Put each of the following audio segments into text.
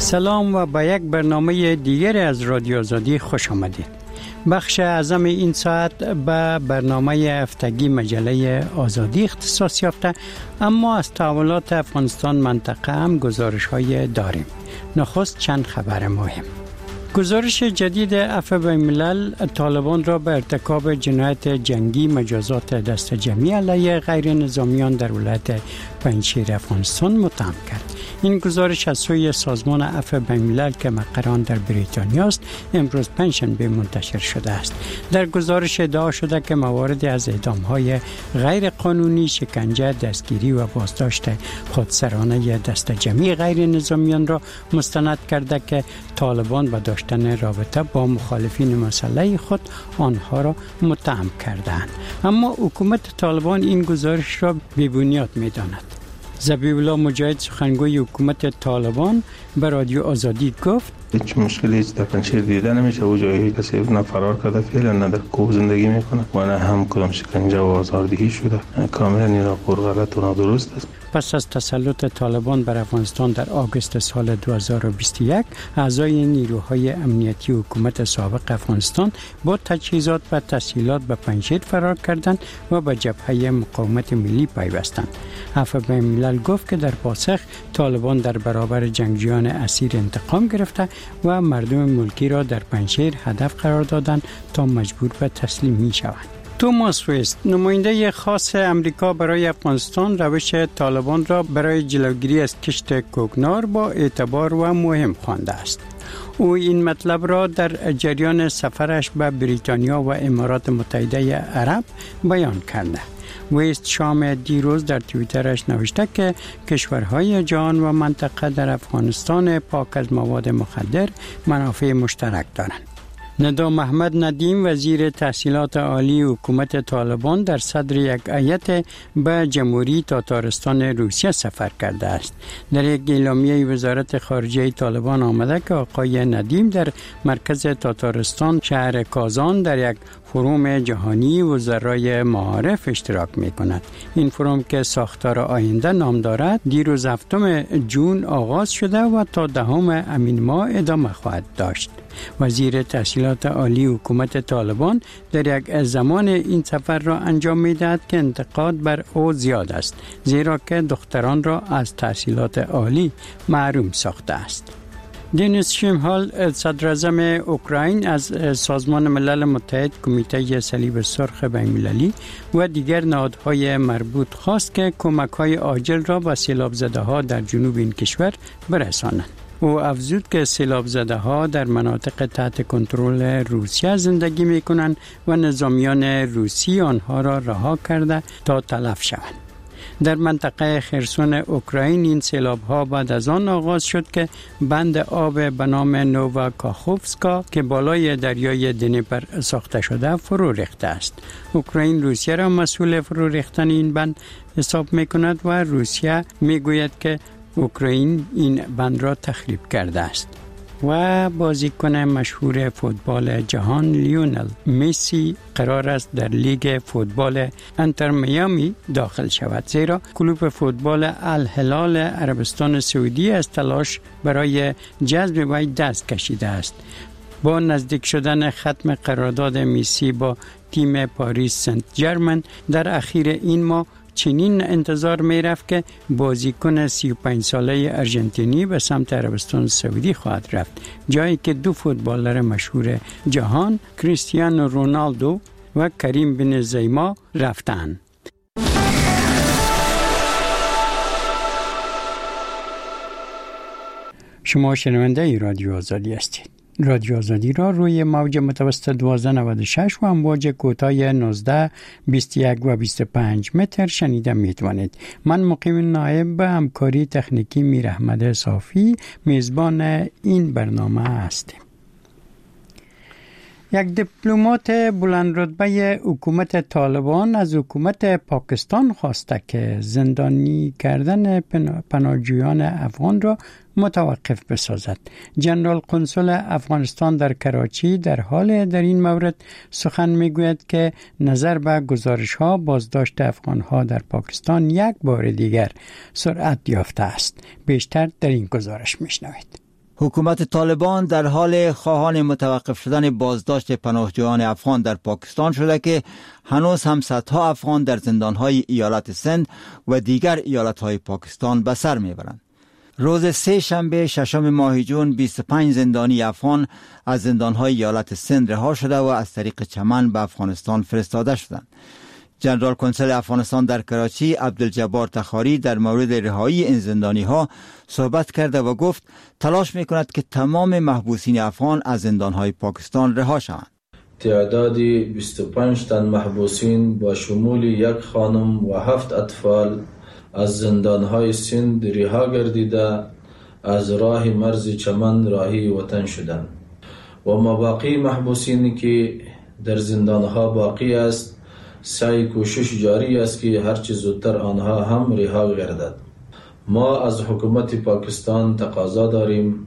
سلام و به یک برنامه دیگر از رادیو آزادی خوش آمدید. بخش اعظم این ساعت به برنامه هفتگی مجله آزادی اختصاص یافته، اما از تحولات افغانستان منطقه هم گزارش‌های داریم. نخست چند خبر مهم. گزارش جدید عفو بین‌الملل طالبان را به ارتکاب جنایت جنگی مجازات دست جمعی علیه غیر نظامیان در ولایت پنجشیر افغانستان متهم کرد. این گزارش از سوی سازمان عفو بین‌الملل که مقر آن در بریتانیا است امروز پنجشنبه منتشر شده است. در گزارش ادعا شده که مواردی از اعدام‌های غیر قانونی، شکنجه، دستگیری و بازداشت خودسرانه دست جمعی غیر نظامیان را مستند کرده که طالبان به داشتن رابطه با مخالفین مسلح خود آنها را متهم کردند. اما حکومت طالبان این گزارش را بی‌بنیاد می‌داند. ذبیح الله مجاهد سخنگوی حکومت طالبان به رادیو آزادی گفت هیچ مشکلی در پنجشیر دیده نمیشه و جایی کسی نه فرار کرده فعلا نه در کوه زندگی میکنه و نه هم کدام شکنجه و آزاردهی شده. کاملا این راپور غلط و نادرست است. پس از تسلط طالبان بر افغانستان در آگوست سال 2021 اعضای نیروهای امنیتی حکومت سابق افغانستان با تجهیزات و تسهیلات به پنجشیر فرار کردند و به جبهه مقاومت ملی پیوستند. عفو بین‌الملل گفت که در پاسخ طالبان در برابر جنگجویان اسیر انتقام گرفته و مردم ملکی را در پنجشیر هدف قرار دادند تا مجبور به تسلیمی شوند. توماس ویست، نماینده خاص امریکا برای افغانستان، روش طالبان را برای جلوگیری از کشت کوکنار با اعتبار و مهم خوانده است. او این مطلب را در جریان سفرش به بریتانیا و امارات متحده عرب بیان کرده. ویست شام دیروز در توییترش نوشته که کشورهای جهان و منطقه در افغانستان پاک از مواد مخدر منافع مشترک دارند. ندا محمد ندیم، وزیر تحصیلات عالی حکومت طالبان، در صدر یک هیئت به جمهوری تاتارستان روسیه سفر کرده است. در یک اعلامیه وزارت خارجه طالبان آمده که آقای ندیم در مرکز تاتارستان شهر کازان در یک فروم جهانی وزرای معارف اشتراک می کند. این فروم که ساختار آینده نام دارد دیروز 7 جون آغاز شده و تا 10 امین ماه ادامه خواهد داشت. وزیر تحصیلات عالی حکومت طالبان در یک زمان این سفر را انجام می دهد که انتقاد بر او زیاد است، زیرا که دختران را از تحصیلات عالی محروم ساخته است. دنیس شمهال، صدراعظم اوکراین، از سازمان ملل متحد، کمیته صلیب سرخ بین‌المللی و دیگر نهادهای مربوط خواست که کمک‌های عاجل را به سیلاب زده‌ها در جنوب این کشور برسانند. او افزود که سیلاب زده‌ها در مناطق تحت کنترل روسیه زندگی می‌کنند و نظامیان روسی آنها را رها کرده تا تلف شوند. در منطقه خرسون اوکراین این سیلاب‌ها بعد از آن آغاز شد که بند آب به نام نووا کاخوفسکا که بالای دریای دنیپر ساخته شده فرو ریخته است. اوکراین روسیه را مسئول فرو ریختن این بند حساب می‌کند و روسیه می‌گوید که اوکراین این بند را تخریب کرده است. و بازیکن مشهور فوتبال جهان لیونل مسی قرار است در لیگ فوتبال انتر میامی داخل شود، زیرا کلوب فوتبال الهلال عربستان سعودی از تلاش برای جذب وی دست کشیده است. با نزدیک شدن ختم قرارداد مسی با تیم پاریس سنت ژرمن در اخیر این ماه چنین انتظار می رفت که بازیکن 35 ساله ارژنتینی به سمت عربستان سعودی خواهد رفت، جایی که 2 فوتبالر مشهور جهان کریستیانو رونالدو و کریم بنزما رفتند. شما شنونده رادیو آزادی هستید. رادیو آزادی را روی موج متوسط 1296 و امواج کوتاه 19 21 و 25 متر شنیده میتوانید. من مقیم نایب به همکاری تکنیکی میر احمد صافی میزبان این برنامه هستیم. یک دیپلمات بلند رتبه حکومت طالبان از حکومت پاکستان خواسته که زندانی کردن پناهجویان افغان را متوقف بسازد. جنرال قنصل افغانستان در کراچی در این مورد سخن میگوید که نظر به گزارش‌ها بازداشت افغان‌ها در پاکستان یک بار دیگر سرعت یافته است. بیشتر در این گزارش میشنوید. حکومت طالبان در حال خواهان متوقف شدن بازداشت پناهجویان افغان در پاکستان شده که هنوز هم صدها افغان در زندانهای ایالت سند و دیگر ایالتهای پاکستان به سر میبرند. روز سه شنبه ششم ماه جون 25 زندانی افغان از زندانهای ایالت سند رها شده و از طریق چمن به افغانستان فرستاده شدند. جنرال کنسل افغانستان در کراچی عبدالجبار تخاری در مورد رهایی این زندانی ها صحبت کرده و گفت تلاش میکند که تمام محبوسین افغان از زندانهای پاکستان رها شوند. تعدادی 25 تن محبوسین با شمول یک خانم و 7 اطفال از زندانهای سند رها گردیده از راه مرز چمن راهی وطن شدند و ماباقی محبوسینی که در زندانها باقی است سعی کوشش جاری است که هرچه زودتر آنها هم رها گردد. ما از حکومت پاکستان تقاضا داریم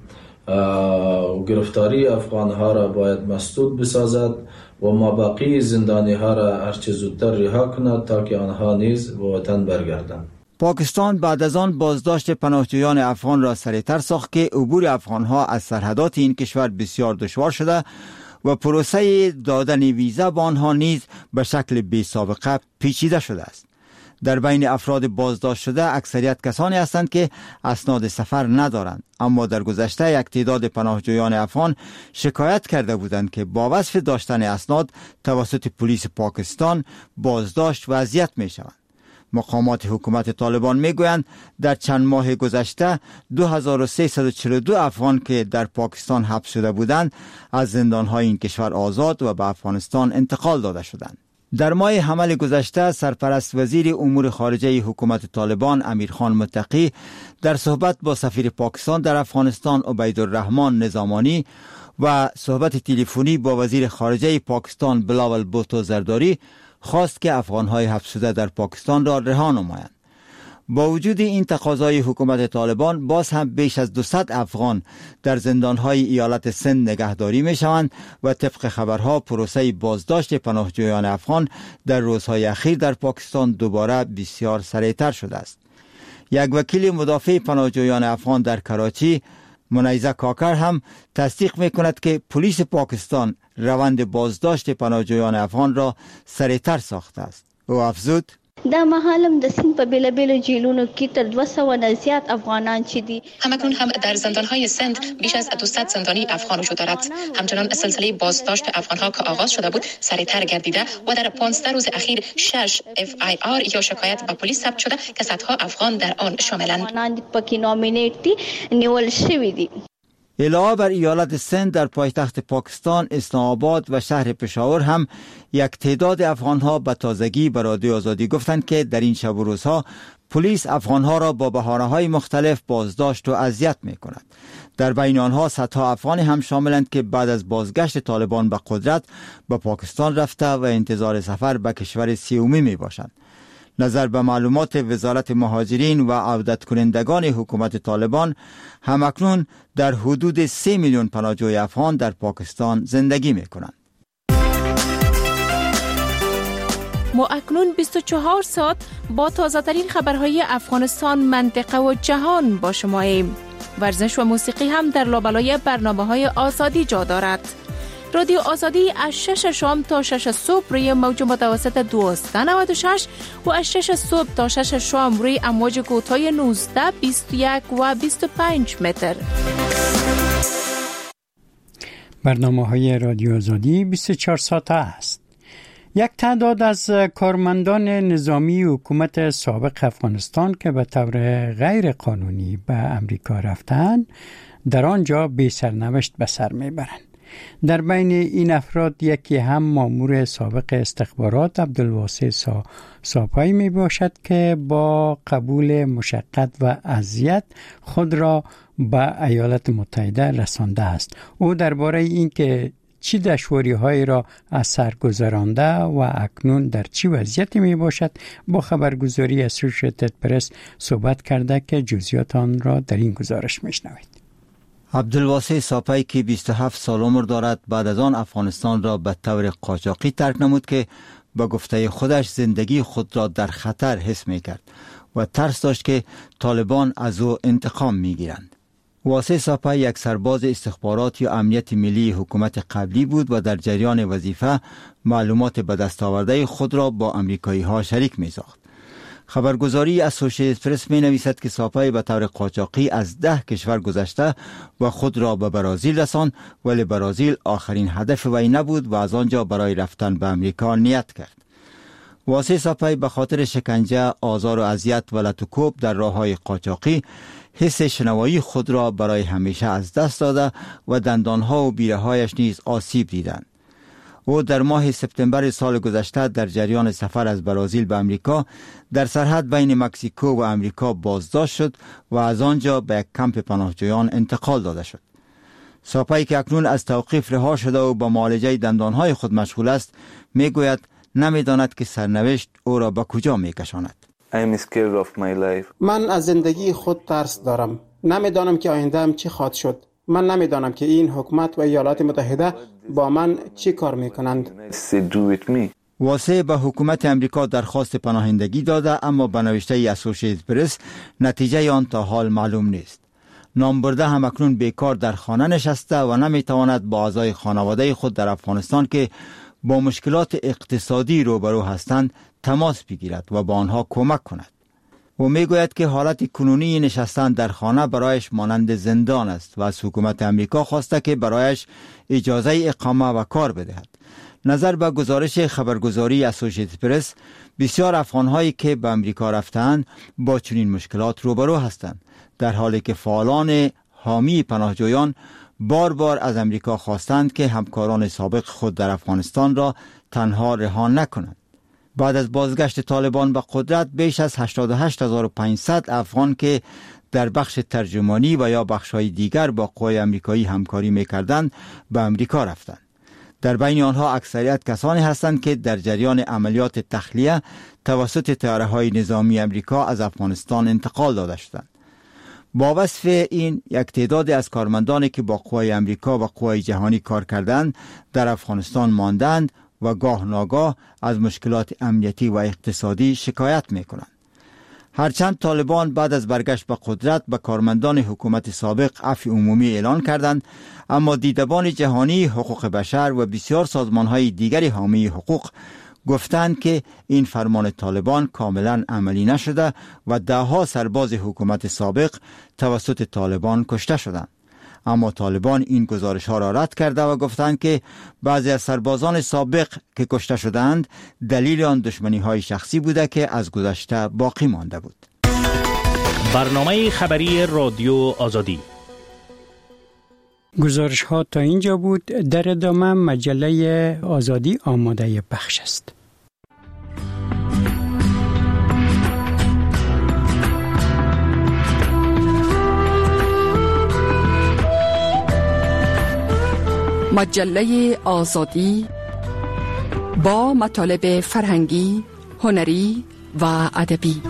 گرفتاری افغانها را باید مسدود بسازد و ماباقی زندانی ها را هرچه زودتر رها کند تا که آنها نیز به وطن برگردند. پاکستان بعد از آن بازداشت پناهجویان افغان را سریعتر ساخت که عبور افغانها از سرحدات این کشور بسیار دشوار شده و پروسه دادن ویزا به آنها نیز به شکل بی سابقه پیچیده شده است. در بین افراد بازداشت شده اکثریت کسانی هستند که اسناد سفر ندارند، اما در گذشته یک تعداد پناهجویان افغان شکایت کرده بودند که با وصف داشتن اسناد توسط پلیس پاکستان بازداشت و اذیت می شوند. مقامات حکومت طالبان میگویند در چند ماه گذشته 2342 افغان که در پاکستان حبس شده بودند از زندانهای این کشور آزاد و به افغانستان انتقال داده شدند. در ماه حمل گذشته سرپرست وزیر امور خارجه حکومت طالبان امیرخان متقی در صحبت با سفیر پاکستان در افغانستان عبیدالرحمن نظامانی و صحبت تلفنی با وزیر خارجه پاکستان بلاول بوتو زرداری خواست که افغانهای حبس شده در پاکستان را رها نمایند. با وجود این تقاضای حکومت طالبان باز هم بیش از 200 افغان در زندانهای ایالت سند نگهداری می شوند و طبق خبرها پروسه بازداشت پناهجویان افغان در روزهای اخیر در پاکستان دوباره بسیار سریعتر شده است. یک وکیل مدافع پناهجویان افغان در کراچی منیزه کاکر هم تصدیق می کند که پلیس پاکستان روند بازداشت پناهجویان افغان را سریعتر ساخته است. او افزود: دا محالم د سند په بیلابیلو جیلونو کې تر 200 نه زیات افغانان چې دي همکنون هم در زندانهای سند بیش از 200 زندانی افغان وجود دارد. همچنان سلسله بازداشت افغانها که آغاز شده بود سریعتر گردیده و در 15 روز اخیر 6 FIR یا شکایت به پلیس ثبت شده که صدها افغان در آن شاملند. افغانان پکې نومینیټ دي نیول شوی دي. علاوه بر ایالت سند در پایتخت پاکستان اسلام آباد و شهر پشاور هم یک تعداد افغانها به تازگی به رادیو آزادی گفتند که در این شب و روزها پلیس افغانها را با بهانه‌های مختلف بازداشت و اذیت می‌کند. در بین آنها صدها افغان هم شاملند که بعد از بازگشت طالبان به قدرت به پاکستان رفته و انتظار سفر به کشور سومی میباشند. نظر به معلومات وزارت مهاجرین و عودت کنندگان حکومت طالبان همکنون در حدود 3 میلیون پناهجوی افغان در پاکستان زندگی می کنند. ما اکنون 24 ساعت با تازه ترین خبرهای افغانستان، منطقه و جهان با شماییم. ورزش و موسیقی هم در لابلای برنامه‌های آزادی جا دارد. رادیو آزادی از 6 شام تا 6 صبح روی موج متوسط 1296 و از 6 صبح تا 6 شام روی امواج کوتاه 19، 21 و 25 متر. برنامه‌های رادیو آزادی 24 ساعته است. یک تعداد از کارمندان نظامی حکومت سابق افغانستان که به طور غیر قانونی به امریکا رفتند در آنجا بی سرنوشت به سر میبرند. در بین این افراد یکی هم مامور سابق استخبارات عبدالواسع ساپایی می باشد که با قبول مشقت و اذیت خود را به ایالات متحده رسانده است. او درباره اینکه چی دشواری هایی را از سر گذرانده و اکنون در چی وضعیتی می باشد با خبرگزاری اسوسییتد پرس صحبت کرده که جزئیات آن را در این گزارش می شنوید. عبدالواسع ساپایی که 27 سال عمر دارد بعد از آن افغانستان را به طور قاچاقی ترک نمود که با گفته خودش زندگی خود را در خطر حس می کرد و ترس داشت که طالبان از او انتقام می گیرند. واسه ساپای یک سرباز استخبارات یا امنیت ملی حکومت قبلی بود و در جریان وظیفه معلومات به دست آورده خود را با امریکایی ها شریک می ساخت. خبرگزاری اسوسییتد پرس می نویسد که ساپای به طور قاچاقی از 10 کشور گذشته و خود را به برازیل رساند، ولی برازیل آخرین هدف وی نبود و از آنجا برای رفتن به امریکا نیت کرد. واسه ساپای به خاطر شکنجه، آزار و اذیت و لطوکوب در راههای قاچاقی حس شنوایی خود را برای همیشه از دست داده و دندانها و بیره‌هایش نیز آسیب دیدند. او در ماه سپتامبر سال گذشته در جریان سفر از برازیل به امریکا در سرحد بین مکزیکو و امریکا بازداشت شد و از آنجا به یک کمپ پناهجویان انتقال داده شد. ساپای که اکنون از توقیف رها شده و با معالجه دندانهای خود مشغول است، میگوید نمیداند که سرنوشت او را به کجا میکشاند. من از زندگی خود ترس دارم. نمیدانم که آینده‌ام چی خواهد شد. من نمیدانم که این حکومت و ایالات متحده با من چی کار میکنند. واسه به حکومت امریکا درخواست پناهندگی داده، اما به نوشته اسوسییتد پرس نتیجه آن تا حال معلوم نیست. نامبرده هم اکنون بیکار در خانه نشسته و نمیتواند با اعضای خانواده خود در افغانستان که با مشکلات اقتصادی روبرو هستند تماس بگیرد و با آنها کمک کند. و میگوید که حالت کنونی نشستن در خانه برایش مانند زندان است و از حکومت امریکا خواسته که برایش اجازه اقامه و کار بدهد. نظر به گزارش خبرگزاری اسوسییتد پرس، بسیار افغان‌هایی که به امریکا رفتند با چنین مشکلات روبرو هستند، در حالی که فعالان حامی پناهجویان بار بار از امریکا خواستند که همکاران سابق خود در افغانستان را تنها رها نکنند. بعد از بازگشت طالبان به قدرت بیش از 88,500 افغان که در بخش ترجمانی و یا بخش‌های دیگر با قوای امریکایی همکاری می‌کردند به امریکا رفتند. در بین آنها اکثریت کسانی هستند که در جریان عملیات تخلیه توسط طیاره‌های نظامی امریکا از افغانستان انتقال داده شدند. با وصف این، یک تعداد از کارمندانی که با قوای امریکا و قوای جهانی کار کردند در افغانستان ماندند و گاه ناگاه از مشکلات امنیتی و اقتصادی شکایت میکنند. هرچند طالبان بعد از برگشت به قدرت به کارمندان حکومت سابق عفو عمومی اعلان کردند، اما دیدبان جهانی حقوق بشر و بسیار سازمانهای دیگری حامی حقوق گفتند که این فرمان طالبان کاملا عملی نشده و دهها سرباز حکومت سابق توسط طالبان کشته شدند. اما طالبان این گزارش ها را رد کرده و گفتند که بعضی از سربازان سابق که کشته شدند دلیل آن دشمنی های شخصی بوده که از گذشته باقی مانده بود. برنامه خبری رادیو آزادی. گزارش ها تا اینجا بود. در ادامه مجله آزادی آماده پخش است. مجله آزادی با مطالب فرهنگی، هنری و ادبی.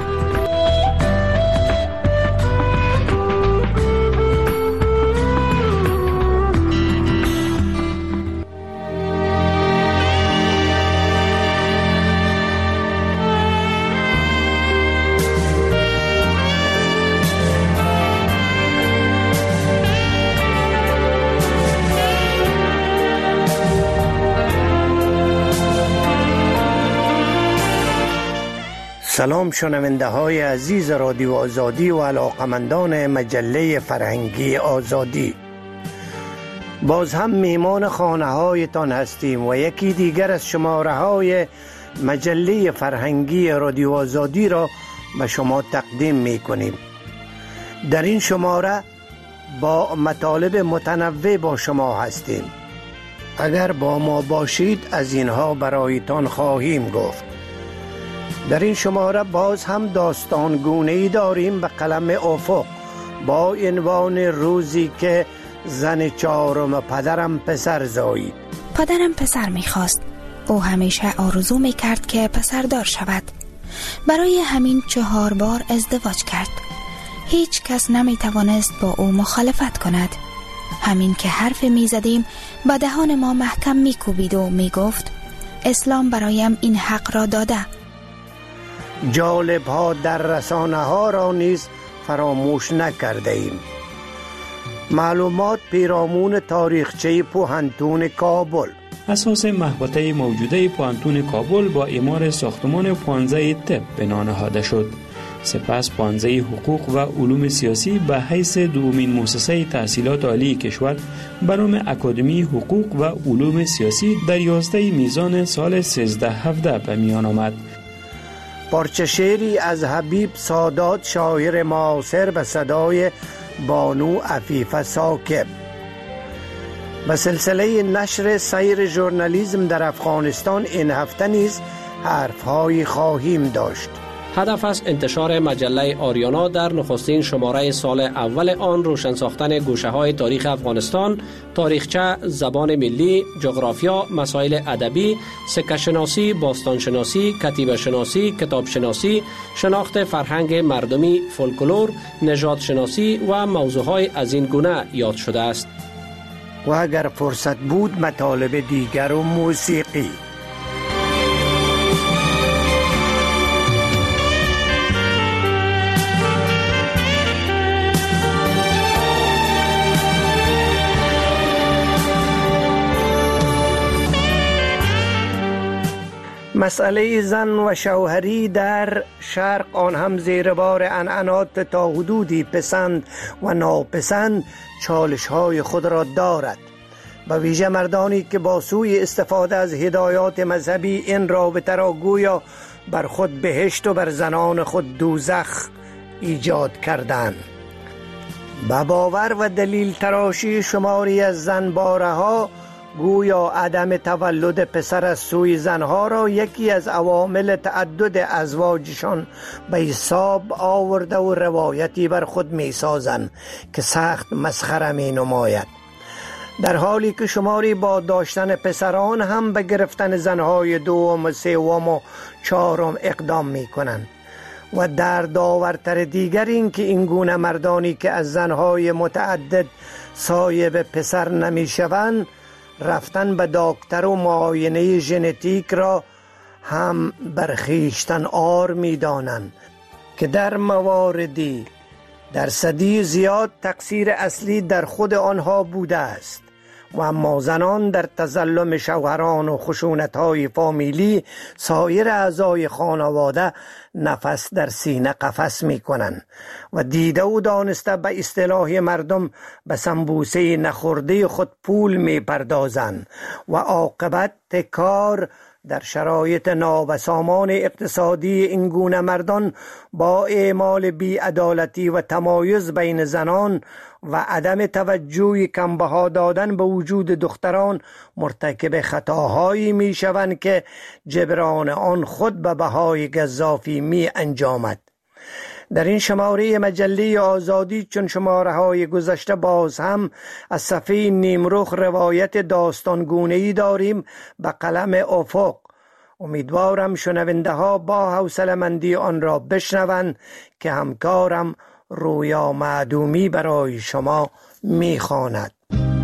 سلام شنونده های عزیز رادیو آزادی و علاقمندان مجله فرهنگی آزادی. باز هم میمان خانه هایتان هستیم و یکی دیگر از شماره های مجله فرهنگی رادیو آزادی را به شما تقدیم می کنیم. در این شماره با مطالب متنوع با شما هستیم. اگر با ما باشید از اینها برایتان خواهیم گفت. در این شماره باز هم داستان گونه‌ای داریم به قلم افق با عنوان روزی که زن چهارم پدرم پسر زایید. پدرم پسر می‌خواست. او همیشه آرزو می‌کرد که پسردار شود. برای همین 4 بار ازدواج کرد. هیچ کس نمی‌توانست با او مخالفت کند. همین که حرف می‌زدیم به دهان ما محکم می‌کوبید و می‌گفت اسلام برایم این حق را داده. جالب ها در رسانه ها را نیز فراموش نکرده ایم. معلومات پیرامون تاریخچه پوهنتون کابل. اساس محوطه موجوده پوهنتون کابل با اعمار ساختمان پانزه طب بنا نهاده شد. سپس پانزه حقوق و علوم سیاسی به حیث دومین مؤسسه تحصیلات عالی کشور به نام اکادمی حقوق و علوم سیاسی در 11 میزان سال 1317 به میان آمد. پارچه شعری از حبیب سادات شاعر معاصر به صدای بانو عفیفه ساکب. به سلسله نشر سیر ژورنالیسم در افغانستان این هفته نیز حرف‌هایی خواهیم داشت. هدف است انتشار مجله آریانا در نخستین شماره سال اول آن روشن ساختن گوشه‌های تاریخ افغانستان، تاریخچه، زبان ملی، جغرافیا، مسائل ادبی، سکه شناسی، باستان شناسی، کتیبه شناسی، کتاب شناسی، شناخت فرهنگ مردمی، فولکلور، نژاد شناسی و موضوعهای از این گونه یاد شده است. و اگر فرصت بود مطالب دیگر و موسیقی. مسئله زن و شوهری در شرق آن هم زیر بار عنعنات تا حدودی پسند و ناپسند چالش‌های خود را دارد. به ویژه مردانی که با سوی استفاده از هدایات مذهبی این رابطه را گویا بر خود بهشت و بر زنان خود دوزخ ایجاد کردند. به باور و دلیل تراشی شماری از زنباره ها گویا عدم تولد پسر از سوی زنها را یکی از عوامل تعدد ازواجشان به حساب آورده و روایتی بر خود می سازند که سخت مسخره می نماید، در حالی که شماری با داشتن پسران هم به گرفتن زنهای دوم، سوم و چهارم اقدام می کنند. و در داورتر دیگر این که این گونه مردانی که از زنهای متعدد صاحب پسر نمی شوند رفتن به دکتر و معاینه ژنتیک را هم برخیشتن آر می دانند که در مواردی درصدی زیاد تقصیر اصلی در خود آنها بوده است. و اما زنان در تظلم شوهران و خشونت‌های فامیلی سایر اعضای خانواده نفس در سینه قفس می‌کنند و دیده و دانسته به اصطلاح مردم به سنبوسه نخورده خود پول می‌پردازند و عاقبت کار در شرایط نابسامان اقتصادی این گونه مردان با اعمال بی‌عدالتی و تمایز بین زنان و عدم توجه کمبها دادن به وجود دختران مرتکب خطاهایی می شوند که جبران آن خود به بهای گزافی می انجامد. در این شماره مجله آزادی چون شماره های گذشته باز هم از صفحه نیمرخ روایت داستانگونه‌ای داریم به قلم افق. امیدوارم شنونده ها با حوصله‌مندی آن را بشنوند که همکارم رویا معدومی برای شما میخواند.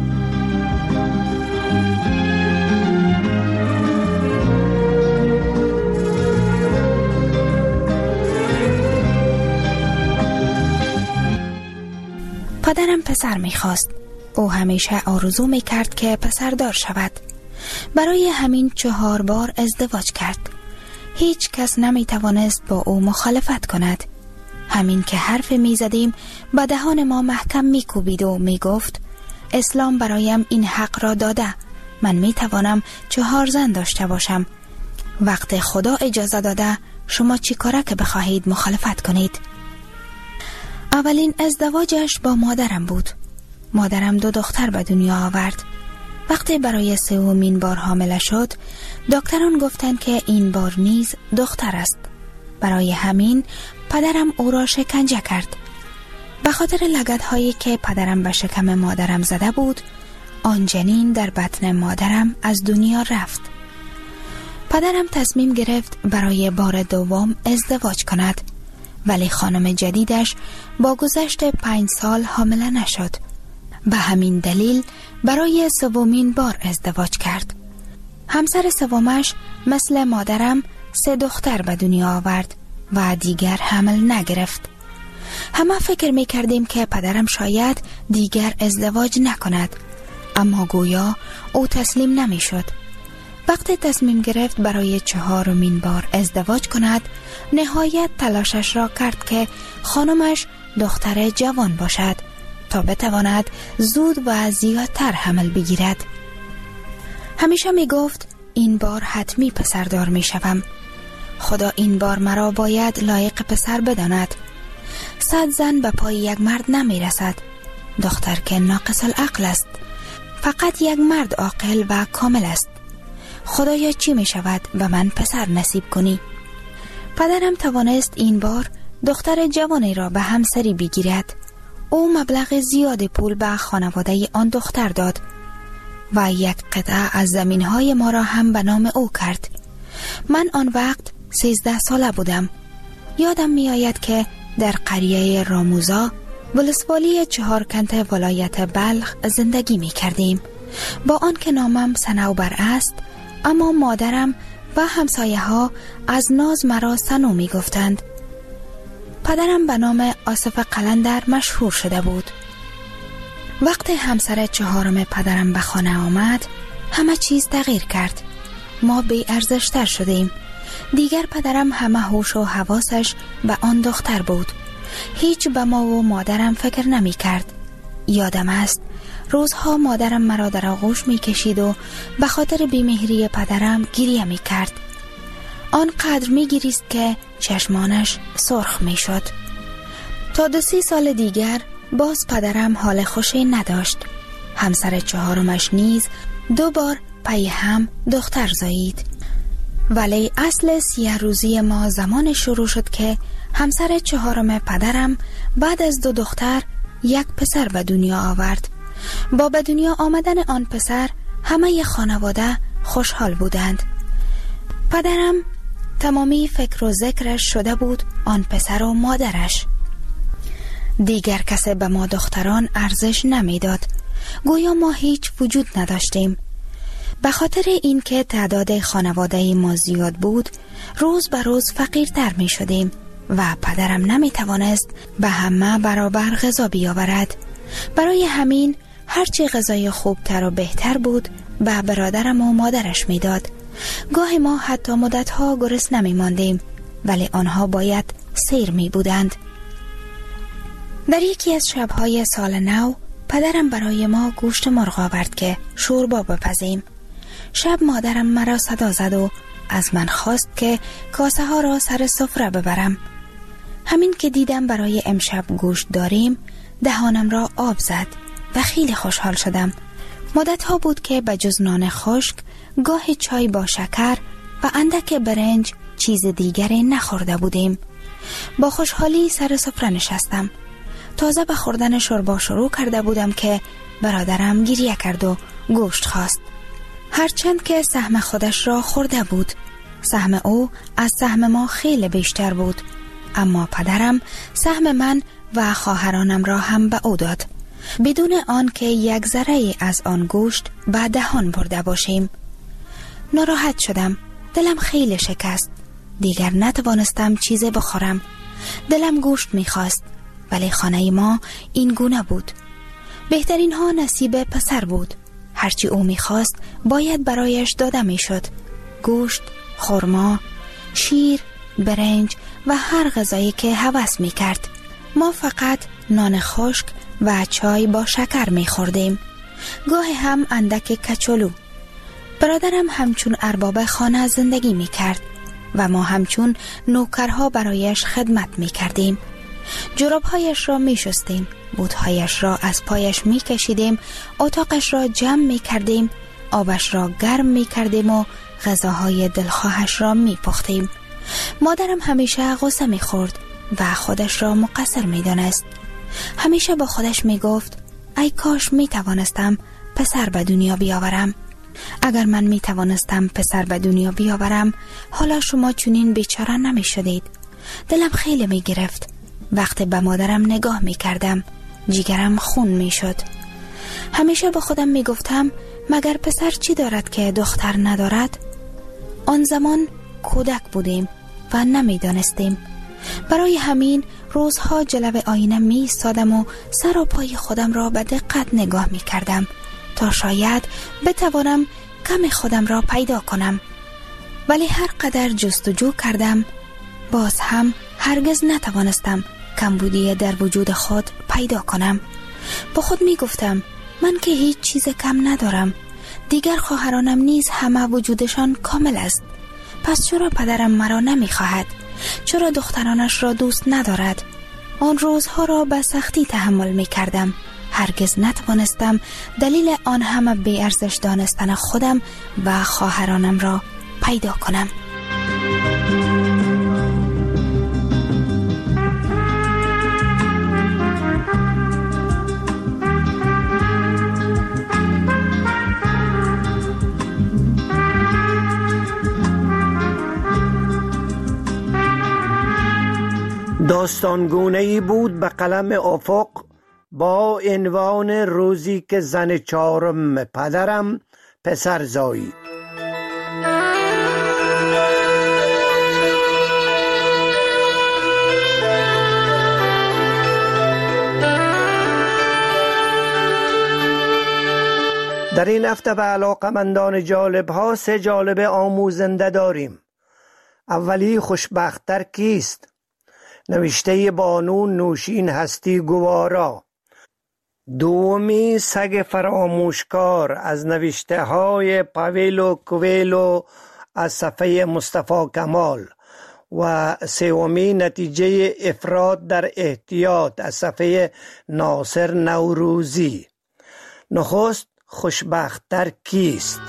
پدرم پسر میخواست. او همیشه آرزو میکرد که پسردار شود. برای همین 4 بار ازدواج کرد. هیچ کس نمیتوانست با او مخالفت کند. همین که حرف میزدیم به دهان ما محکم میکوبید و میگفت اسلام برایم این حق را داده، من میتوانم 4 زن داشته باشم. وقت خدا اجازه داده، شما چی کاره که بخواهید مخالفت کنید؟ اولین ازدواجش با مادرم بود. مادرم 2 دختر به دنیا آورد. وقتی برای 3مین بار حامله شد، دکتران گفتند که این بار نیز دختر است. برای همین پدرم او را شکنجه کرد. به خاطر لگدهایی که پدرم به شکم مادرم زده بود، آن جنین در بطن مادرم از دنیا رفت. پدرم تصمیم گرفت برای بار دوم ازدواج کند، ولی خانم جدیدش با گذشت 5 سال حامله نشد. به همین دلیل برای 3مین بار ازدواج کرد. همسر سومش مثل مادرم 3 دختر به دنیا آورد و دیگر حمل نگرفت. همه فکر می کردیم که پدرم شاید دیگر ازدواج نکند، اما گویا او تسلیم نمی شد. وقتی تصمیم گرفت برای 4مین بار ازدواج کند، نهایت تلاشش را کرد که خانمش دختر جوان باشد تا بتواند زود و زیادتر حمل بگیرد. همیشه می گفت این بار حتمی پسردار می شوم. خدا این بار مرا باید لایق پسر بداند. 100 زن به پای یک مرد نمی رسد. دختر که ناقص العقل است. فقط یک مرد عاقل و کامل است. خدایا چی می شود و من پسر نصیب کنی؟ پدرم توانست این بار دختر جوانی را به همسری بگیرد. او مبلغ زیاد پول به خانواده آن دختر داد و یک قطعه از زمینهای ما را هم به نام او کرد. من آن وقت 13 ساله بودم. یادم می آید که در قریه راموزا ولسوالی 4 کنت ولایت بلخ زندگی می کردیم. با آنکه نامم صنوبر است، اما مادرم و همسایه ها از ناز مرا سنو می گفتند. پدرم به نام آصف قلندر مشهور شده بود. وقتی همسر 4م پدرم به خانه آمد، همه چیز تغییر کرد. ما بی ارزشتر شدیم. دیگر پدرم همه هوش و حواسش به آن دختر بود. هیچ به ما و مادرم فکر نمی کرد. یادم است روزها مادرم مرا در آغوش می کشید و به خاطر بیمهری پدرم گریه می کرد. آنقدر می گریست که چشمانش سرخ می شد. تا 2-3 سال دیگر باز پدرم حال خوشی نداشت. همسر 4مش نیز 2 بار پی هم دختر زایید. ولی اصل 30 روزی ما زمان شروع شد که همسر 4م پدرم بعد از 2 دختر یک پسر به دنیا آورد. با به دنیا آمدن آن پسر همه خانواده خوشحال بودند. پدرم تمامی فکر و ذکرش شده بود آن پسر و مادرش. دیگر کسی به ما دختران ارزش نمیداد. گویا ما هیچ وجود نداشتیم. به خاطر اینکه تعداد خانواده ما زیاد بود، روز به روز فقیرتر می شدیم و پدرم نمی توانست به همه برابر غذا بیاورد. برای همین هرچی غذای خوبتر و بهتر بود به برادرم و مادرش می داد. گاهی ما حتی مدتها گرسنه نمی ماندیم، ولی آنها باید سیر می بودند. در یکی از شبهای سال نو پدرم برای ما گوشت مرغ آورد که شوربا بپزیم. شب مادرم مرا صدا زد و از من خواست که کاسه ها را سر سفره ببرم. همین که دیدم برای امشب گوشت داریم، دهانم را آب زد و خیلی خوشحال شدم. مدت ها بود که به جز نان خشک، گاهی چای با شکر و اندک برنج چیز دیگری نخورده بودیم. با خوشحالی سر سفره نشستم. تازه به خوردن شوربا شروع کرده بودم که برادرم گریه کرد و گوشت خواست. هرچند که سهم خودش را خورده بود، سهم او از سهم ما خیلی بیشتر بود، اما پدرم سهم من و خواهرانم را هم به او داد، بدون آن که یک ذره از آن گوشت به دهان برده باشیم. ناراحت شدم. دلم خیلی شکست. دیگر نتوانستم چیزی بخورم. دلم گوشت میخواست، ولی خانه ما این گونه بود. بهترین ها نصیب پسر بود. هرچی او میخواست باید برایش داده میشد. گوشت، خرما، شیر، برنج و هر غذایی که هوس میکرد. ما فقط نان خشک و چای با شکر میخوردیم. گاهی هم اندک کچولو. برادرم همچون ارباب خانه زندگی میکرد و ما همچون نوکرها برایش خدمت میکردیم. جرابهایش را میشستیم، بوتهایش را از پایش میکشیدیم، اتاقش را جمع میکردیم، آبش را گرم میکردیم و غذاهای دلخواهش را میپختیم. مادرم همیشه غصه میخورد و خودش را مقصر میدانست. همیشه با خودش میگفت ای کاش میتوانستم پسر به دنیا بیاورم. اگر من میتوانستم پسر به دنیا بیاورم، حالا شما چنین بیچاره نمیشدید. دلم خیلی میگرفت. وقتی به مادرم نگاه میکردم، جیگرم خون میشد. همیشه با خودم میگفتم مگر پسر چی دارد که دختر ندارد؟ آن زمان کودک بودیم و نمیدانستیم. برای همین روزها جلو آینه می ایستادم و سر و پای خودم را به دقت نگاه می کردم تا شاید بتوانم کم خودم را پیدا کنم. ولی هر قدر جستجو کردم باز هم هرگز نتوانستم کمبودی در وجود خود پیدا کنم. با خود می گفتم من که هیچ چیز کم ندارم، دیگر خواهرانم نیز همه وجودشان کامل است. پس چرا پدرم مرا نمی خواهد؟ چرا دخترانش را دوست ندارد؟ آن روزها را به سختی تحمل می کردم. هرگز نتوانستم دلیل آن همه بی ارزش دانستن خودم و خواهرانم را پیدا کنم. داستانگونه‌ای بود به قلم افق با عنوان روزی که زن چهارم پدرم پسر زایید. در این هفته به علاقمندان جالب ها 3 جالب آموزنده داریم. اولی خوشبخت‌تر کیست؟ نوشته بانو نوشین هستی گوارا. دومی سگ فراموشکار از نوشته های پاولو کویلو از صفحه مصطفی کمال و سومی نتیجه افراد در احتیاط از صفحه ناصر نوروزی. نخست خوشبخت‌تر کیست؟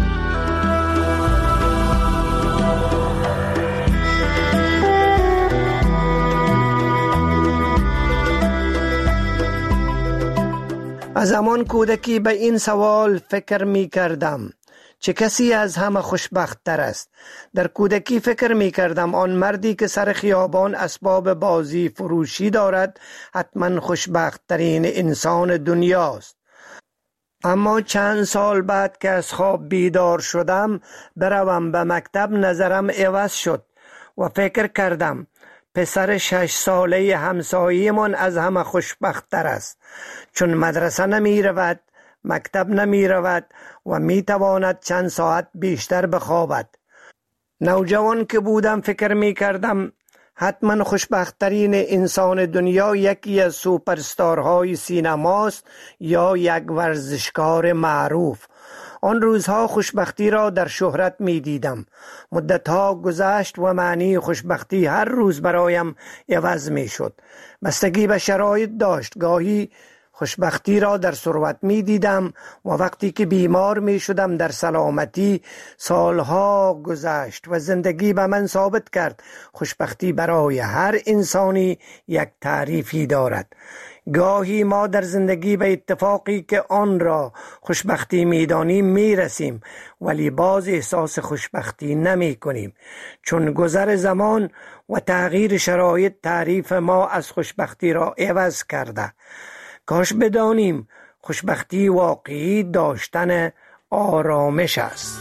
از زمان کودکی به این سوال فکر می کردم چه کسی از همه خوشبخت تر است؟ در کودکی فکر می کردم آن مردی که سر خیابان اسباب بازی فروشی دارد حتما خوشبخت ترین انسان دنیاست. اما چند سال بعد که از خواب بیدار شدم بروم به مکتب نظرم عوض شد و فکر کردم پسر 6 ساله همسایه من از همه خوشبخت تر است، چون مدرسه نمی رود، مکتب نمی رود و می تواند چند ساعت بیشتر بخوابد. نوجوان که بودم فکر می کردم حتما خوشبخت ترین انسان دنیا یکی از سوپرستارهای سینماست یا یک ورزشکار معروف. آن روزها خوشبختی را در شهرت می دیدم. مدتها گذشت و معنی خوشبختی هر روز برایم عوض می شد. بستگی به شرایط داشت. گاهی خوشبختی را در ثروت می دیدم و وقتی که بیمار می شدم در سلامتی. سالها گذشت و زندگی به من ثابت کرد خوشبختی برای هر انسانی یک تعریفی دارد. گاهی ما در زندگی به اتفاقی که آن را خوشبختی می دانیم می رسیم، ولی باز احساس خوشبختی نمی کنیم، چون گذر زمان و تغییر شرایط تعریف ما از خوشبختی را عوض کرده. کاش بدانیم خوشبختی واقعی داشتن آرامش است.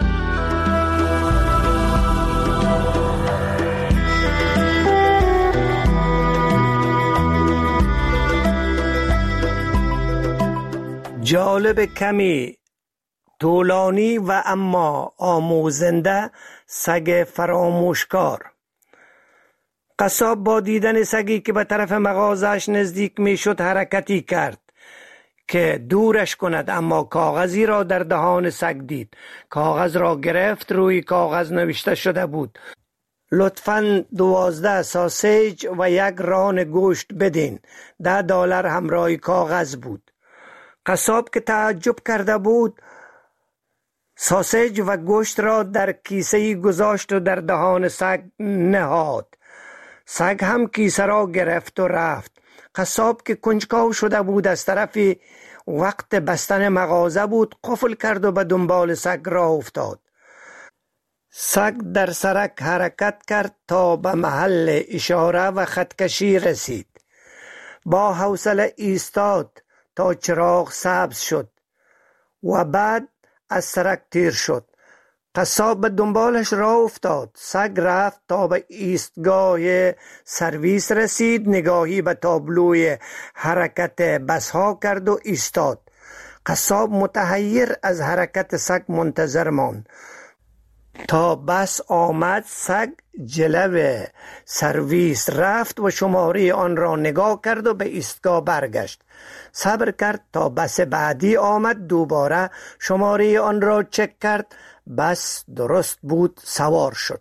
جالب کمی طولانی و اما آموزنده سگ فراموشکار. قصاب با دیدن سگی که به طرف مغازش نزدیک می شد حرکتی کرد که دورش کند، اما کاغذی را در دهان سگ دید. کاغذ را گرفت. روی کاغذ نوشته شده بود: لطفاً 12 ساسیج و 1 ران گوشت بدین. $10 همراه کاغذ بود. قصاب که تعجب کرده بود ساسیج و گوشت را در کیسه‌ای گذاشت و در دهان سگ نهاد. سگ هم کیسه را گرفت و رفت. قصاب که کنجکاو شده بود از طرفی وقت بستن مغازه بود، قفل کرد و به دنبال سگ راه افتاد. سگ در سرک حرکت کرد تا به محل اشاره و خطکشی رسید. با حوصله ایستاد تا چراغ سبز شد و بعد از سرک تیر شد. قصاب به دنبالش راه افتاد. سگ رفت تا به ایستگاه سرویس رسید، نگاهی به تابلوی حرکت بس ها کرد و ایستاد. قصاب متحیر از حرکت سگ منتظر ماند تا بس آمد. سگ جلو سرویس رفت و شماره آن را نگاه کرد و به ایستگاه برگشت. صبر کرد تا بس بعدی آمد، دوباره شماره آن را چک کرد. بس درست بود، سوار شد.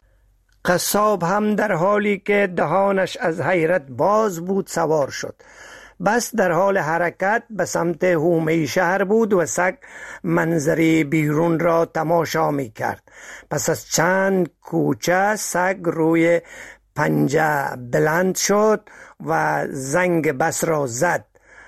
قصاب هم در حالی که دهانش از حیرت باز بود سوار شد. بس در حال حرکت به سمت حومه شهر بود و سگ منظری بیرون را تماشا می کرد. پس از چند کوچه سگ روی پنجه بلند شد و زنگ بس را زد.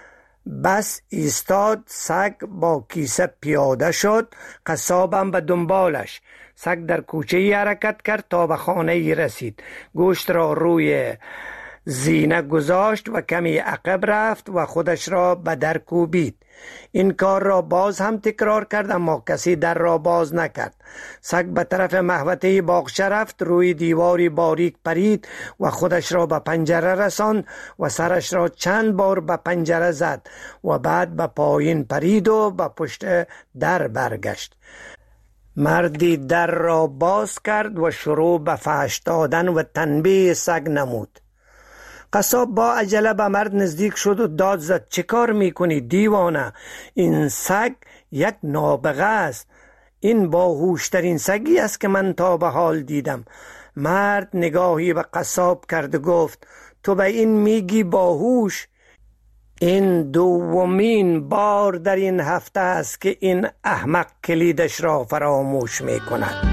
بس ایستاد. سگ با کیسه پیاده شد، قصابم به دنبالش. سگ در کوچه حرکت کرد تا به خانه ای رسید. گوشت را روی زینه گذاشت و کمی عقب رفت و خودش را به در کوبید. این کار را باز هم تکرار کرد اما کسی در را باز نکرد. سگ به طرف محوطه باغچه رفت، روی دیواری باریک پرید و خودش را به پنجره رساند و سرش را چند بار به پنجره زد و بعد به پایین پرید و به پشت در برگشت. مردی در را باز کرد و شروع به فحش دادن و تنبیه سگ نمود. قصاب با عجله به مرد نزدیک شد و داد زد: چه کار میکنی دیوانه؟ این سگ یک نابغه است. این باهوشترین سگی است که من تا به حال دیدم. مرد نگاهی به قصاب کرد و گفت: تو به این میگی باهوش؟ این دومین بار در این هفته است که این احمق کلیدش را فراموش میکند.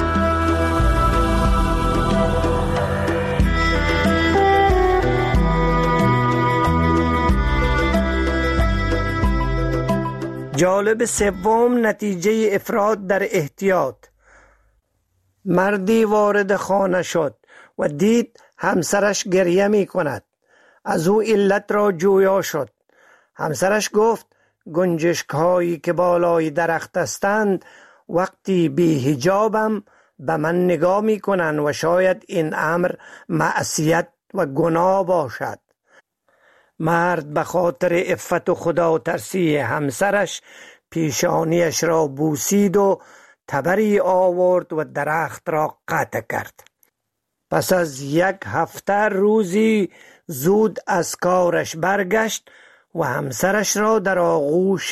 جالب سوم، نتیجه افراط در احتیاط. مردی وارد خانه شد و دید همسرش گریه می کند. از او علت را جویا شد. همسرش گفت: گنجشک هایی که بالای درخت هستند وقتی بی حجابم به من نگاه می کنند و شاید این امر معصیت و گناه باشد. مرد به خاطر عفت و خدا ترسی همسرش پیشانیش را بوسید و تبری آورد و درخت را قطع کرد. پس از یک هفته روزی زود از کارش برگشت و همسرش را در آغوش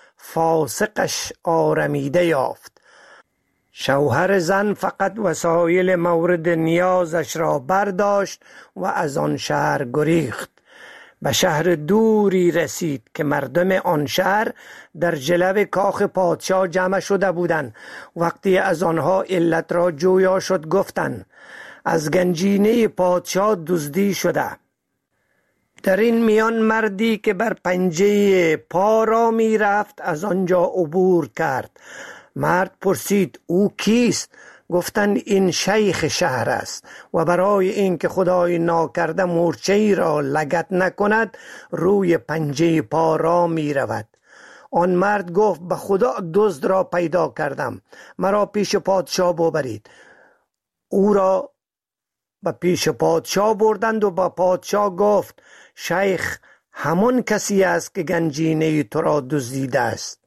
فاسقش آرمیده یافت. شوهر زن فقط وسایل مورد نیازش را برداشت و از آن شهر گریخت. به شهر دوری رسید که مردم آن شهر در جلو کاخ پادشاه جمع شده بودند. وقتی از آنها علت را جویا شد گفتند: از گنجینه پادشاه دزدی شده. در این میان مردی که بر پنجه پا را می رفت از آنجا عبور کرد. مرد پرسید: او کیست؟ گفتند: این شیخ شهر است و برای اینکه خدای ناکرده مورچه‌ای را لگد نکند روی پنجه پا را می رود. آن مرد گفت: به خدا دزد را پیدا کردم، مرا پیش پادشاه ببرید. او را به پیش پادشاه بردند و با پادشاه گفت: شیخ همان کسی است که گنجینه تو را دزدیده است.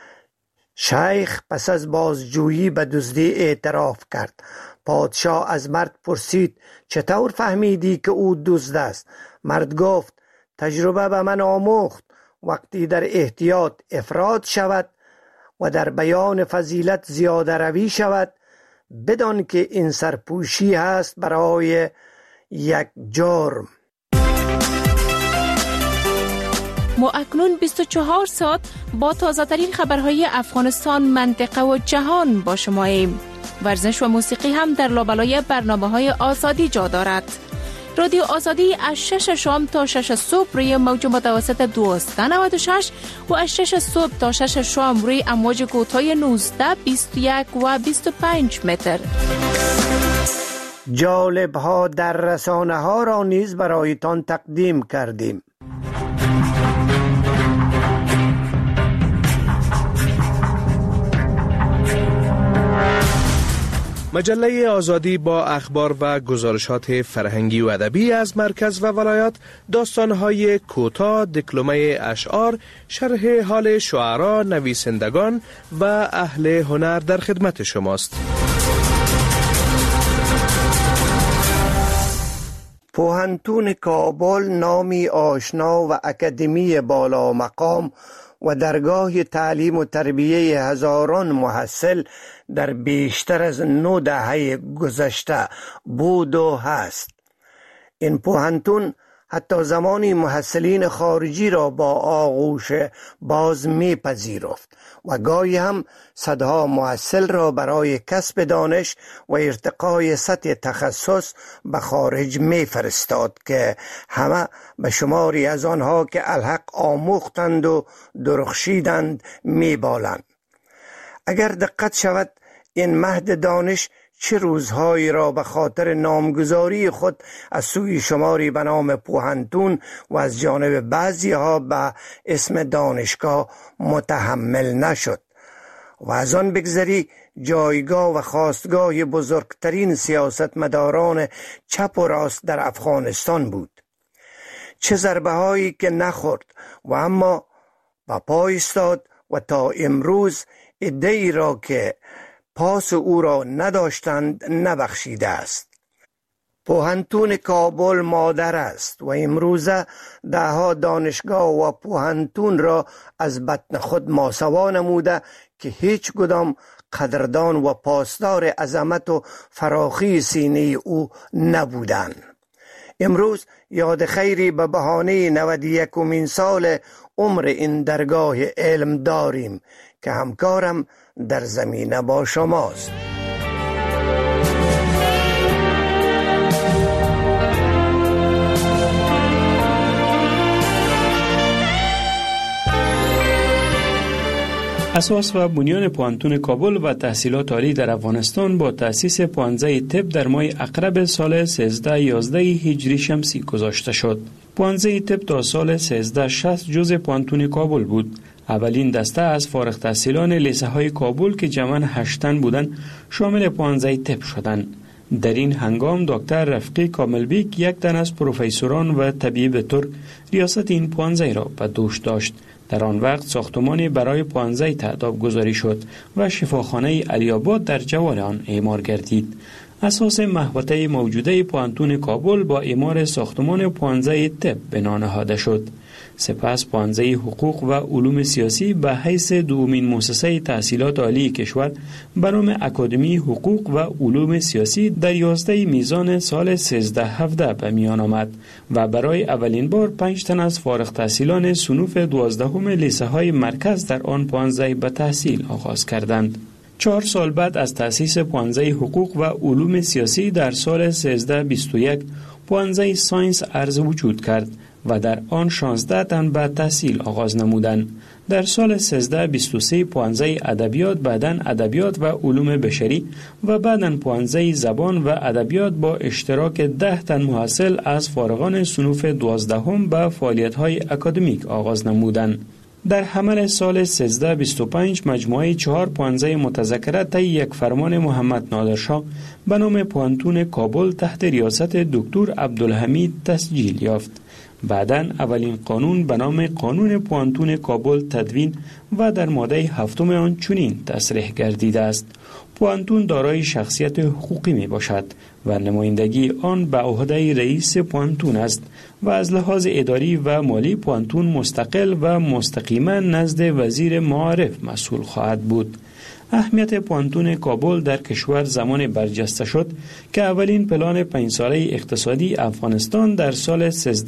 شیخ پس از بازجویی به دزدی اعتراف کرد. پادشاه از مرد پرسید: چطور فهمیدی که او دزد است؟ مرد گفت: تجربه به من آموخت وقتی در احتیاط افراط شود و در بیان فضیلت زیاده روی شود بدان که این سرپوشی هست برای یک جرم. ما اکنون 24 ساعت با تازه ترین خبرهای افغانستان، منطقه و جهان با شما ایم. ورزش و موسیقی هم در لابلای برنامه‌های آزادی جا دارد. رادیو آزادی از 6 شام تا 6 صبح روی موج متوسط 1296 و از 6 صبح تا 6 شام روی امواج کوتاه 19، 21 و 25 متر. جالب ها در رسانه ها را نیز برایتان تقدیم کردیم. مجله آزادی با اخبار و گزارشات فرهنگی و ادبی از مرکز و ولایات، داستان‌های کوتاه، دکلمه اشعار، شرح حال شعرا، نویسندگان و اهل هنر در خدمت شماست. پوهنتون کابل نامی آشنا و اکادمی بالا مقام و درگاه تعلیم و تربیه هزاران محصل در بیشتر از 9 دهه گذشته بود و هست. این پوهنتون حتی زمانی محصلین خارجی را با آغوش باز می‌پذیرفت و گاهی هم صدها محصل را برای کسب دانش و ارتقای سطح تخصص به خارج می‌فرستاد که همه به شماری از آنها که الحق آموختند و درخشیدند می‌بالند. اگر دقت شود این مهد دانش چه روزهایی را به خاطر نامگذاری خود از سوی شماری به نام پوهنتون و از جانب بعضی ها به اسم دانشگاه متحمل نشد و از آن بگذری جایگاه و خواستگاه بزرگترین سیاستمداران چپ و راست در افغانستان بود. چه ضربه هایی که نخورد و اما به پای ایستاد و تا امروز عده‌ای را که پاس او را نداشتند نبخشیده است. پوهنتون کابل مادر است و امروزه دهها دانشگاه و پوهنتون را از بطن خود ماسوا نموده که هیچ کدام قدردان و پاسدار عظمت و فراخی سینه او نبودند. امروز یاد خیری به بهانه 91مین سال عمر این درگاه علم داریم که همکارم در زمینه با شماست. اساس و بنیان پوهنتون کابل و تحصیلات عالی در افغانستان با تأسیس پوهنځی طب در ماه اقرب سال 1311 هجری شمسی گذاشته شد. پوهنځی طب تا سال 1360 جزء پوهنتون کابل بود. اولین دسته از فارغ تحصیلان لیسه های کابل که جمعاً 8 تن بودند شامل پوهنځی طب شدند. در این هنگام دکتر رفیقی کاملبیک یک تن از پروفسوران و طبیب ترک ریاست این پوهنځی را به دوش داشت. در آن وقت ساختمانی برای پوهنځی تعداد گذاری شد و شفاخانه علی‌آباد در جوار آن اعمار گردید. اساس محوطه موجوده پوهنتون کابل با اعمار ساختمان پوهنځی طب بنا نهاده شد. سپس پوهنځی حقوق و علوم سیاسی به حیث دومین مؤسسه تحصیلات عالی کشور به نام اکادمی حقوق و علوم سیاسی در 11 میزان سال 1317 به میان آمد و برای اولین بار 5 تن از فارغ تحصیلان صنوف 12 لیسه های مرکز در آن پوهنځی به تحصیل آغاز کردند. 4 سال بعد از تأسیس پوهنځی حقوق و علوم سیاسی در سال 1321 پوهنځی ساینس عرض وجود کرد و در آن 16 تن به تحصیل آغاز نمودند. در سال 1323 پوهنځی ادبیات، بعداً ادبیات و علوم بشری و بعداً پوهنځی زبان و ادبیات با اشتراک 10 تن محصل از فارغان صنوف 12 به فعالیت‌های اکادمیک آغاز نمودند. در حمل سال 1325 مجموعه 4 پوهنځی متذکره طی یک فرمان محمد نادرشاه به نام پوهنتون کابل تحت ریاست دکتر عبدالحمید تسجیل یافت. بعداً اولین قانون به نام قانون پوهنتون کابل تدوین و در ماده 7 آن چنین تصریح گردیده است: پوهنتون دارای شخصیت حقوقی می باشد و نمایندگی آن به عهده رئیس پوهنتون است و از لحاظ اداری و مالی پوهنتون مستقل و مستقیما نزد وزیر معارف مسئول خواهد بود. اهمیت پوهنتون کابل در کشور زمان برجسته شد که اولین پلان 5 ساله اقتصادی افغانستان در سال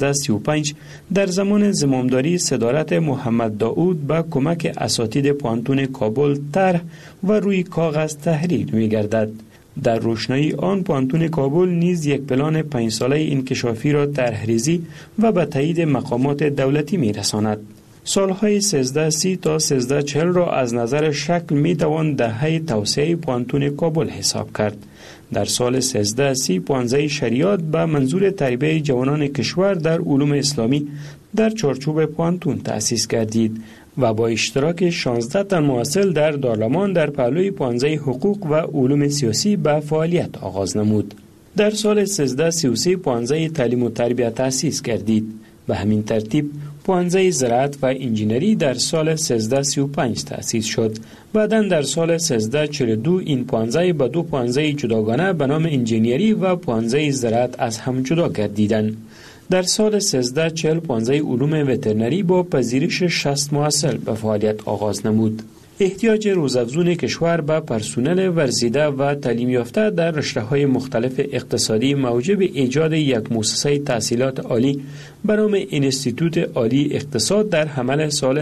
1335 در زمان زمامداری صدارت محمد داود با کمک اساتید پوهنتون کابل طرح و روی کاغذ تحریر می‌گردد. در روشنایی آن پوهنتون کابل نیز یک پلان 5 ساله انکشافی را طرح‌ریزی و به تایید مقامات دولتی می‌رساند. سالهای 1330 تا 1340 را از نظر شکل می توان دهه توسعه پوهنتون کابل حساب کرد. در سال 1330 پوهنځی شریعت به منظور تربیت جوانان کشور در علوم اسلامی در چارچوب پوهنتون تأسیس گردید و با اشتراک 16 تن مواصل در دارالمان در پهلوی پانزه حقوق و علوم سیاسی به فعالیت آغاز نمود. در سال 1333 پانزه تعلیم و تربیت تأسیس گردید. به همین ترتیب پانزه زراعت و انجینری در سال 1335 تأسیس شد. بعداً در سال 1342 این پانزه به دو پانزه جداگانه به نام انجینری و پانزه زراعت از هم جدا گردیدند. در سال 1340 پانزه علوم وترنری با پذیرش 60 مواصل به فعالیت آغاز نمود. احتیاج روزافزون کشور به پرسنل ورزیده و تعلیم یافته در رشته‌های مختلف اقتصادی موجب ایجاد یک مؤسسه تحصیلات عالی به نام انستیتوت عالی اقتصاد در حمل سال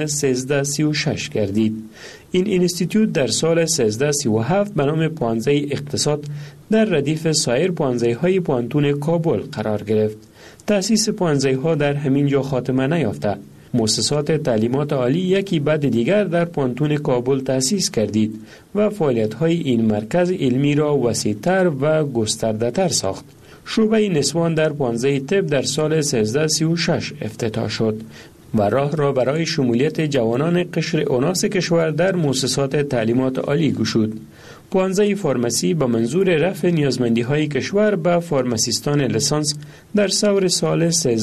1336 گردید. این انستیتوت در سال 1337 به نام پانزه اقتصاد در ردیف سایر پانزه‌های پانتون کابل قرار گرفت. تأسیس پانزه‌ها در همین جا خاتمه نیافته. مؤسسات تعلیمات عالی یکی بعد دیگر در پانتون کابل تأسیس کردید و فعالیت‌های این مرکز علمی را وسیع‌تر و گسترده‌تر ساخت. شعبه نسوان در پانزه طب در سال 1336 افتتاح شد و راه را برای شمولیت جوانان قشر اوناس کشور در مؤسسات تعلیمات عالی گشود. پانزه فارمسی به منظور رفع نیازمندی‌های کشور به فارماسیستان لیسانس در سور سال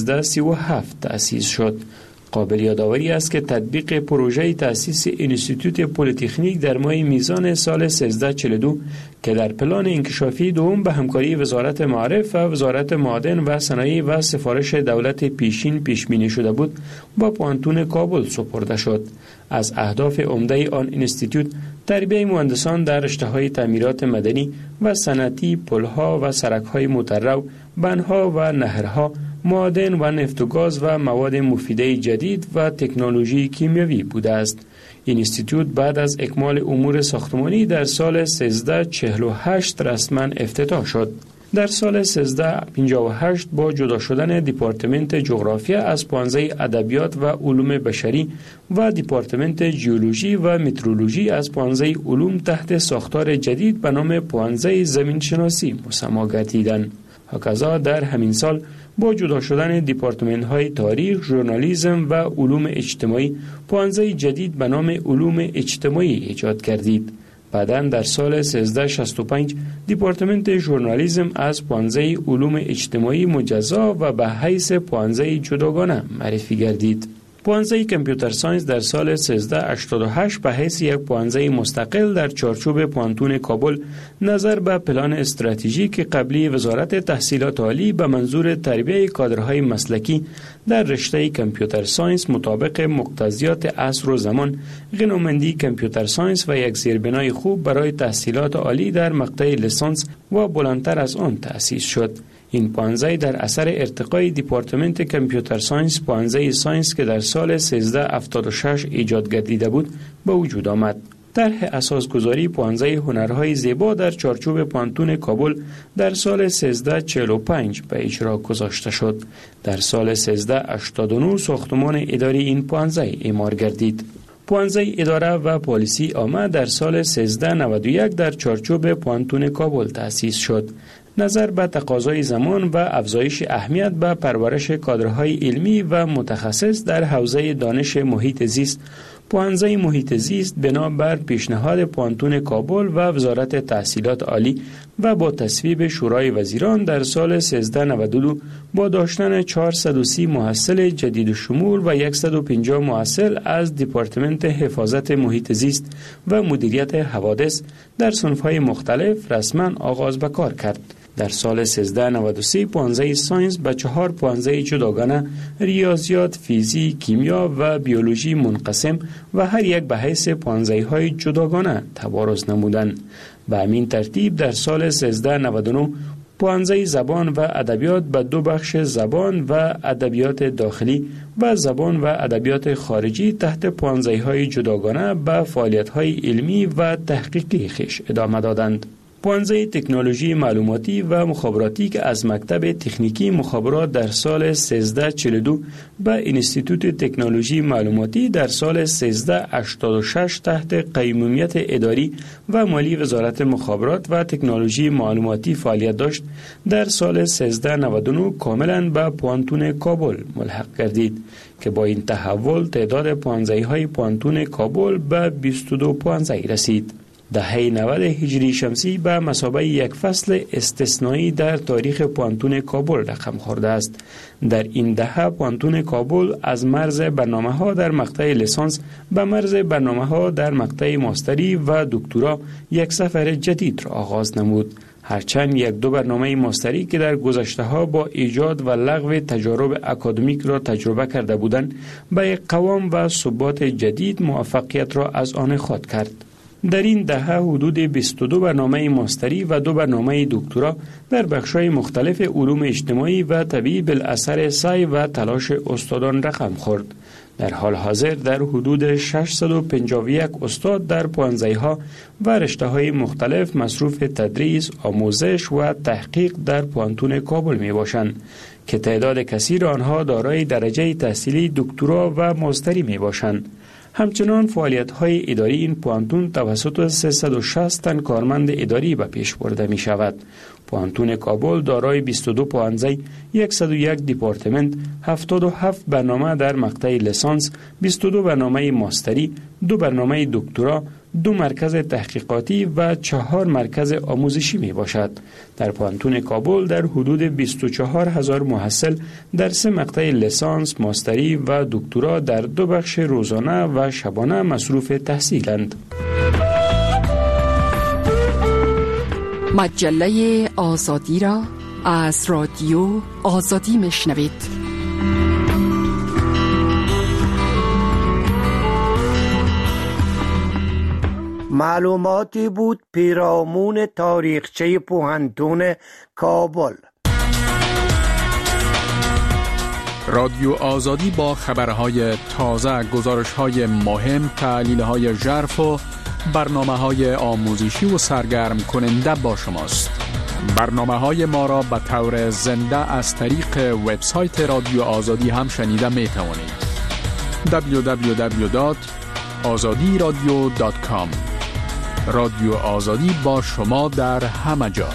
1337 تأسیس شد. قابل یادآوری است که تطبیق پروژه تأسیس انستیتوت پلی‌تکنیک در ماه میزان سال 1342 که در پلان انکشافی دوم به همکاری وزارت معارف و وزارت معادن و صنایع و سفارش دولت پیشین پیش بینی شده بود با پانتون کابل سپرده شد. از اهداف عمده آن انستیتوت تربیت مهندسان در رشته‌های تعمیرات مدنی و صنعتی، پل‌ها و سرک‌های مترو، بندها و نهرها، معادن و نفت و گاز و مواد مفیده جدید و تکنولوژی کیمیایی بوده است. این انستیتوت بعد از اکمال امور ساختمانی در سال 1348 رسما افتتاح شد. در سال 1358 با جدا شدن دیپارتمنت جغرافیا از پانزه ادبیات و علوم بشری و دیپارتمنت ژئولوژی و مترولوژی از پانزه علوم تحت ساختار جدید به نام پانزه زمین شناسی مسما گردیدند. هکذا در همین سال با جدا شدن دیپارتمنت های تاریخ، ژورنالیسم و علوم اجتماعی پانزه جدید به نام علوم اجتماعی ایجاد گردید. بعداً در سال 1365 دیپارتمنت ژورنالیسم از پانزه علوم اجتماعی مجزا و به حیث پانزه جداگانه معرفی گردید. پانزه کامپیوتر ساینس در سال 1388 به حیث یک پانزه مستقل در چارچوب پانتون کابل نظر به پلان استراتژیک قبلی وزارت تحصیلات عالی به منظور تربیت کادرهای مسلکی در رشته کامپیوتر ساینس مطابق مقتضیات عصر و زمان، غنامندی کامپیوتر ساینس و یک زیربنای خوب برای تحصیلات عالی در مقطع لیسانس و بلندتر از آن تأسیس شد. این پانزه در اثر ارتقای دیپارتمنت کامپیوتر ساینس پانزه ساینس که در سال 1376 ایجاد گردیده بود به وجود آمد. طرح اساسگذاری پانزه هنرهای زیبا در چارچوب پانتون کابل در سال 1345 به اجرا گذاشته شد. در سال 1389 ساختمان اداری این پانزه اعمار گردید. پانزه اداره و پالیسی عامه در سال 1391 در چارچوب پانتون کابل تأسیس شد. نظر به تقاضای زمان و افزایش اهمیت به پرورش کادرهای علمی و متخصص در حوزه دانش محیط زیست، پانزه محیط زیست بنابر پیشنهاد پانتون کابل و وزارت تحصیلات عالی و با تصویب شورای وزیران در سال 1392 با داشتن 430 محصل جدید شمول و 150 محصل از دیپارتمنت حفاظت محیط زیست و مدیریت حوادث در صنف‌های مختلف رسما آغاز به کار کرد. در سال 1393 پانزه ساینس به 4 پانزه جداگانه ریاضیات، فیزیک، کیمیا و بیولوژی منقسم و هر یک به حیث پانزه های جداگانه تبارز نمودند. به همین ترتیب در سال 1399 پانزه زبان و ادبیات به 2 بخش زبان و ادبیات داخلی و زبان و ادبیات خارجی تحت پانزه های جداگانه به فعالیت های علمی و تحقیقی خویش ادامه دادند. پانزه تکنولوژی معلوماتی و مخابراتی که از مکتب تکنیکی مخابرات در سال 1342 به انستیتوت تکنولوژی معلوماتی در سال 1386 تحت قیمومیت اداری و مالی وزارت مخابرات و تکنولوژی معلوماتی فعالیت داشت، در سال 1399 کاملا به پوانتون کابل ملحق گردید که با این تحول تعداد پوانزه‌های پوانتون کابل به 22 پوانزه رسید. دهه 90 هجری شمسی به مثابه یک فصل استثنایی در تاریخ پوانتون کابل رقم خورده است. در این دهه پوانتون کابل از مرز برنامه‌ها در مقطع لیسانس به مرز برنامه‌ها در مقطع ماستری و دکترا یک سفر جدید را آغاز نمود. هرچند یک دو برنامه ماستری که در گذشته‌ها با ایجاد و لغو تجارب اکادمیک را تجربه کرده بودند، به یک قوام و ثبات جدید موفقیت را از آن خود کرد. در این دهه حدود 22 برنامه ماستری و 2 برنامه دکترا در بخش‌های مختلف علوم اجتماعی و طبیعی بالاثر سعی و تلاش استادان رقم خورد. در حال حاضر در حدود 651 استاد در پوانزه‌ها و رشته‌های مختلف مصروف تدریس، آموزش و تحقیق در پوانتون کابل میباشند که تعداد کثیر آنها دارای درجه تحصیلی دکترا و ماستری میباشند. همچنان فعالیت‌های اداری این پوانتون توسط 360 تن کارمند اداری به پیش برده می شود. پوانتون کابل دارای 22 پوانزه، 101 دیپارتمنت، 77 برنامه در مقطع لیسانس، 22 برنامه ماستری، 2 برنامه دکترا، 2 مرکز تحقیقاتی و 4 مرکز آموزشی می باشد. در پوانتون کابل در حدود 24,000 محصل در 3 مقطع لیسانس، ماستری و دکترا در 2 بخش روزانه و شبانه مصروف تحصیلند. مجله آزادی را از رادیو آزادی میشنوید. معلوماتی بود پیرامون تاریخچه پوهنتون کابل. رادیو آزادی با خبرهای تازه، گزارش‌های مهم، تحلیل‌های ژرف و برنامه‌های آموزشی و سرگرم کننده با شماست. برنامه‌های ما را به طور زنده از طریق وبسایت رادیو آزادی هم شنیده می‌توانید. www.azadiradio.com. رادیو آزادی با شما در همه جا.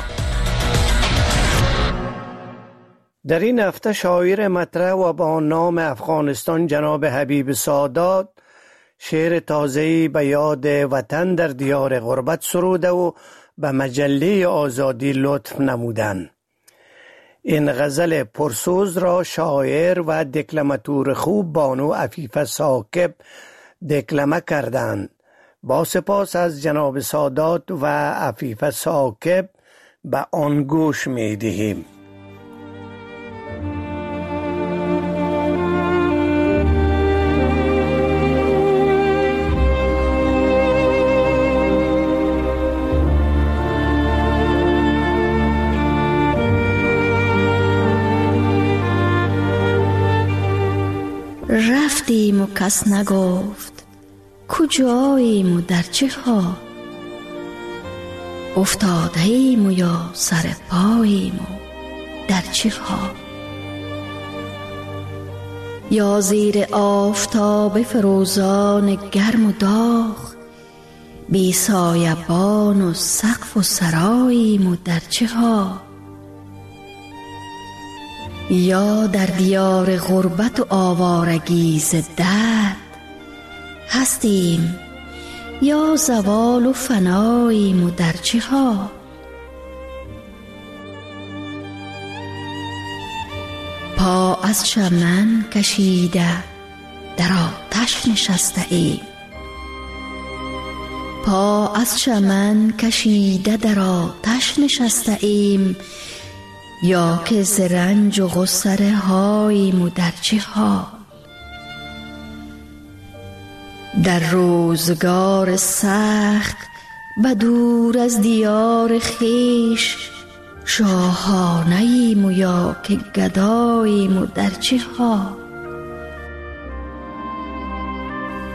در این هفته شاعر مطرح و با نام افغانستان جناب حبیب سادات شعر تازه‌ای به یاد وطن در دیار غربت سروده و به مجله آزادی لطف نمودند. این غزل پرسوز را شاعر و دکلماتور خوب بانو عفیفه ثاقب دکلمه کردند. با سپاس از جناب سادات و عفیفه ثاقب به آن گوش می دهیم. رفتیم و کس نگفت کجاییم و در چه ها، افتاده‌ایم و یا سر پاییم و در چه ها، یا زیر آفتاب فروزان گرم و داغ، بی سایبان و سقف و سراییم و در چه ها، یا در دیار غربت و آوارگی ز درد هستیم، یا زوال و فناییم و در چه ها، پا از چمن کشیده در آتش نشسته ایم، پا از چمن کشیده در آتش نشسته ایم، یا که ز رنج و غصه هاییم و در چه ها، در روزگار سخت به دور از دیار خیش، شاهانه ایم و یا که گداییم و در چه ها،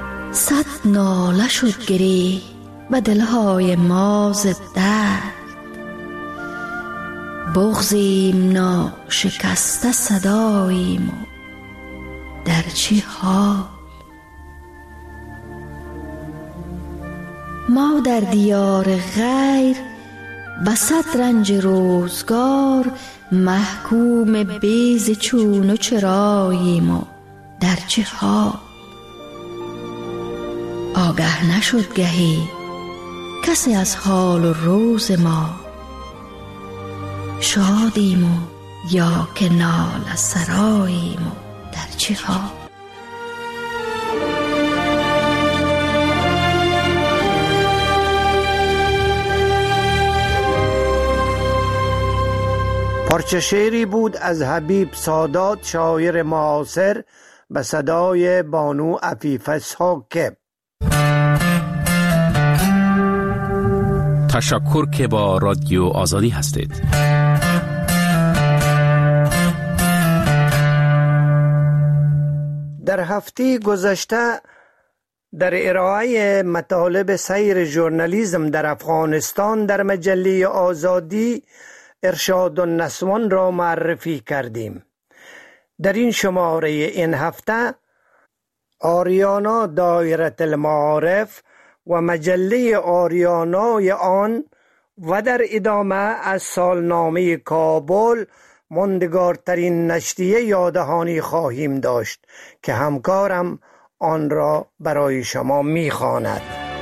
صد ناله شد گری به دلهای ما ز درد، بغضیم ناشکسته صداییم و در چه حال. ما در دیار غیر به صد رنج روزگار محکوم بیز چون و چراییم و در چه حال. آگه نشد گهی کسی از حال و روز ما، شادیم و یا که ناله سراییم و در چه حال. پارچه شعری بود از حبیب سادات، شاعر معاصر، به صدای بانو عفیفه ساکب. تشکر که با رادیو آزادی هستید. در هفته گذشته در ارائه مطالب سیر ژورنالیسم در افغانستان در مجله آزادی ارشاد النسوان را معرفی کردیم. در این شماره این هفته آریانا دایره المعارف و مجله آریانای آن و در ادامه از سالنامه کابل ماندگارترین نشریه یادهانی خواهیم داشت که همکارم آن را برای شما می‌خواند.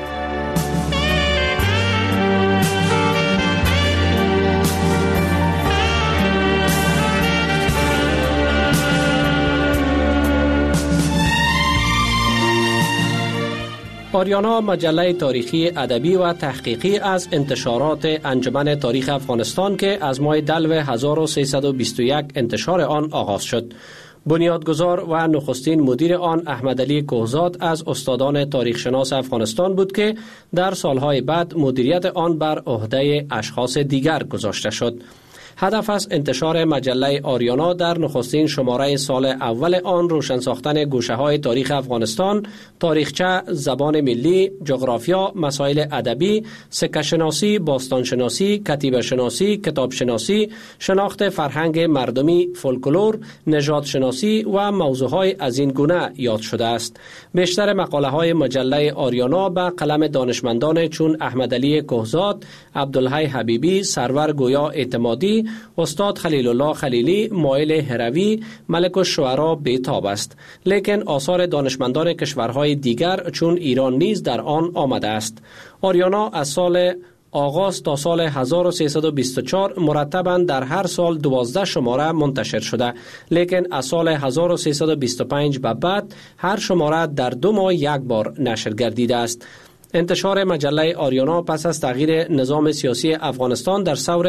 آریانا مجله تاریخی ادبی و تحقیقی از انتشارات انجمن تاریخ افغانستان که از ماه دلو 1321 انتشار آن آغاز شد. بنیادگذار و نخستین مدیر آن احمدعلی کوهزاد از استادان تاریخ شناس افغانستان بود که در سالهای بعد مدیریت آن بر عهده اشخاص دیگر گذاشته شد. هدف از انتشار مجله آریانا در نخستین شماره سال اول آن روشن ساختن گوشه‌های تاریخ افغانستان، تاریخچه، زبان ملی، جغرافیا، مسائل ادبی، سکه شناسی، باستان شناسی، کتیبه شناسی، کتاب شناسی، شناخت فرهنگ مردمی، فولکلور، نژاد شناسی و موضوعهای از این گونه یاد شده است. بیشتر مقاله‌های مجله آریانا به قلم دانشمندان چون احمدعلی کوهزاد، عبدالحی حبیبی، سرور گویا اعتمادی، استاد خلیل الله خلیلی، مایل هروی، ملک الشعرا بیتاب است. لیکن آثار دانشمندان کشورهای دیگر چون ایران نیز در آن آمده است. آریانا از سال آغاز تا سال 1324 مرتباً در هر سال 12 شماره منتشر شده، لیکن از سال 1325 به بعد هر شماره در 2 ماه یک بار نشر گردیده است. انتشار مجله آریانا پس از تغییر نظام سیاسی افغانستان در ثور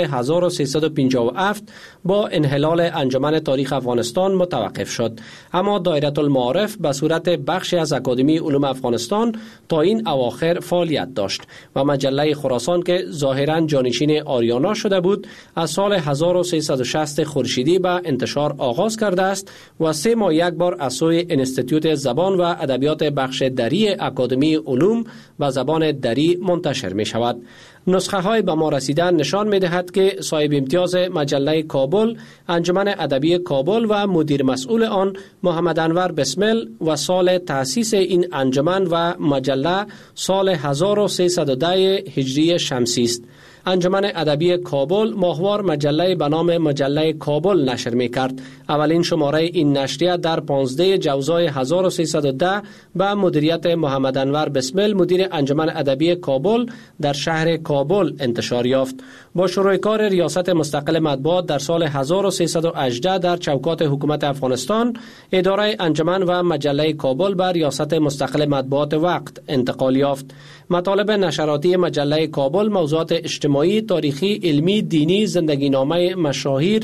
1357 با انحلال انجمن تاریخ افغانستان متوقف شد، اما دایره المعارف به صورت بخشی از اکادمی علوم افغانستان تا این اواخر فعالیت داشت و مجله خراسان که ظاهراً جانشین آریانا شده بود از سال 1360 خورشیدی به انتشار آغاز کرده است و 3 ماه یک بار از سوی انستیتوت زبان و ادبیات بخش دری اکادمی علوم و زبان دری منتشر می شود. نسخه های به ما رسیدن نشان می دهد که صاحب امتیاز مجله کابل، انجمن ادبی کابل و مدیر مسئول آن محمد انور بسمل و سال تأسیس این انجمن و مجله سال 1310 هجری شمسی است. انجمن ادبی کابل ماهوار مجله به نام مجله کابل نشر می کرد. اولین شماره این نشریه در 15 جوزای 1310 به مدیریت محمد انور بسمل مدیر انجمن ادبی کابل در شهر کابل انتشار یافت. با شروع کار ریاست مستقل مطبوعات در سال 1318 در چوکات حکومت افغانستان، اداره انجمن و مجله کابل به ریاست مستقل مطبوعات وقت انتقال یافت. مطالب نشراتی مجله کابل موضوعات اجتماعی، تاریخی، علمی، دینی، زندگی نامه مشاهیر،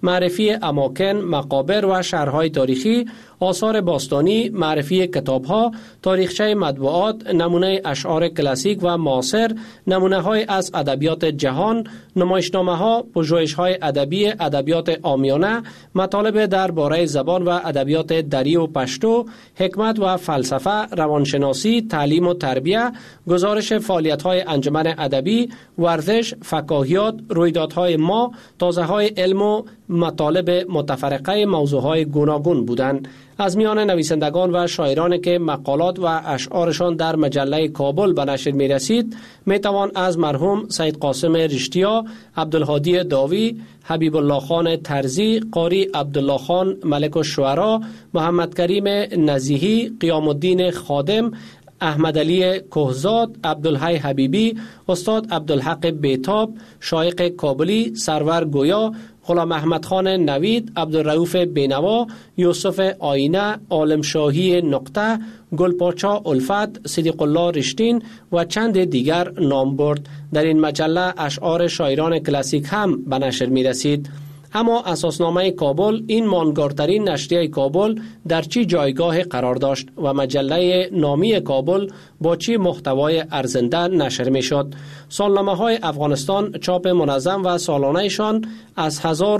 معرفی اماکن، مقابر و شهرهای تاریخی، آثار باستانی، معرفی کتاب‌ها، تاریخچه مطبوعات، نمونه اشعار کلاسیک و معاصر، نمونه‌های از ادبیات جهان، نمایشنامه‌ها، پژوهش‌های ادبی، ادبیات عامیانه، مطالب درباره زبان و ادبیات دری و پشتو، حکمت و فلسفه، روانشناسی، تعلیم و تربیه، گزارش فعالیت‌های انجمن ادبی، ورزش، فکاهیات، رویدادهای ما، تازه‌های علم و مطالب متفرقه موضوعهای گوناگون بودند. از میان نویسندگان و شاعرانی که مقالات و اشعارشان در مجله کابل به نشر می رسید می توان از مرحوم سید قاسم رشتیا، عبدالهادی داوی، حبیب الله خان ترزی، قاری عبدالله خان ملک الشعرا، محمد کریم نزیهی، قیام الدین خادم، احمد علی کهزاد، عبدالحی حبیبی، استاد عبدالحق بیتاب، شایق کابلی، سرور گویا، غلام احمد خان نوید، عبدالرؤوف بینوا، یوسف آینه، عالم شاهی نقطه، گلپاچا الفت، صدیق الله رشتین و چند دیگر نام برد. در این مجله اشعار شاعران کلاسیک هم به نشر می رسید. اما اساسنامه کابل، این ماندگارترین نشریه کابل، در چی جایگاه قرار داشت و مجله نامی کابل با چی محتوای ارزنده نشر می شد؟ سالنامه های افغانستان چاپ منظم و سالانهشان از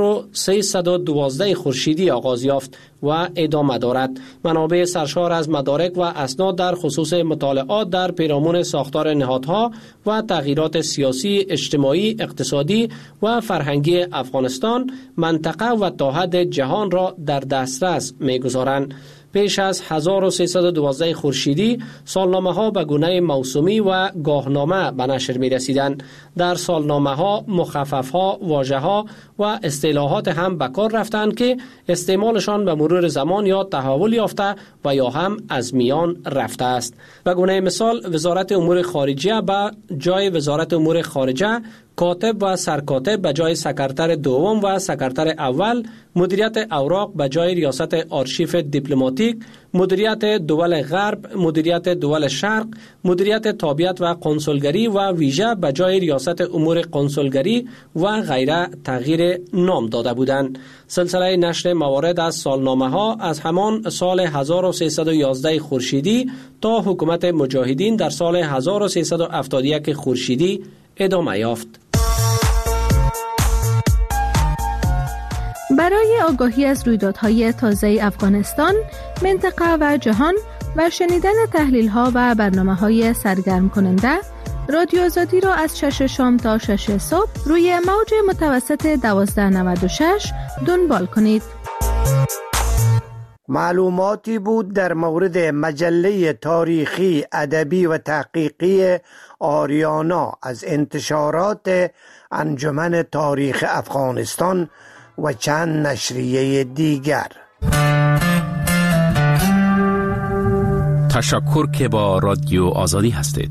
1312 خورشیدی آغاز یافت و ادامه دارد. منابع سرشار از مدارک و اسناد در خصوص مطالعات در پیرامون ساختار نهادها و تغییرات سیاسی، اجتماعی، اقتصادی و فرهنگی افغانستان، منطقه و تا حد جهان را در دسترس می‌گذارند. پیش از 1312 خورشیدی سالنامه ها به گونه موسومی و گاهنامه به نشر می رسیدند. در سالنامه ها مخفف ها، واژه ها و اصطلاحات هم به کار رفتند که استعمالشان به مرور زمان یا تحول یافته و یا هم از میان رفته است. به گونه مثال وزارت امور خارجه به جای وزارت امور خارجه، کاتب و سرکاتب به جای سکرتر دوم و سکرتر اول، مدیریت اوراق به جای ریاست آرشیف دیپلماتیک، مدیریت دول غرب، مدیریت دول شرق، مدیریت تابعیت و قنسولگری و ویژه به جای ریاست امور قنسولگری و غیره تغییر نام داده بودند. سلسله نشر موارد از سالنامه ها از همان سال 1311 خورشیدی تا حکومت مجاهدین در سال 1371 خورشیدی ادامه یافت. برای آگاهی از رویدادهای تازه افغانستان، منطقه و جهان و شنیدن تحلیل‌ها و برنامه‌های سرگرم کننده، رادیو آزادی را از 6 شام تا 6 صبح روی موج متوسط 1296 دنبال کنید. معلوماتی بود در مورد مجله تاریخی، ادبی و تحقیقی آریانا از انتشارات انجمن تاریخ افغانستان و چند نشریه دیگر. تشکر که با رادیو آزادی هستید.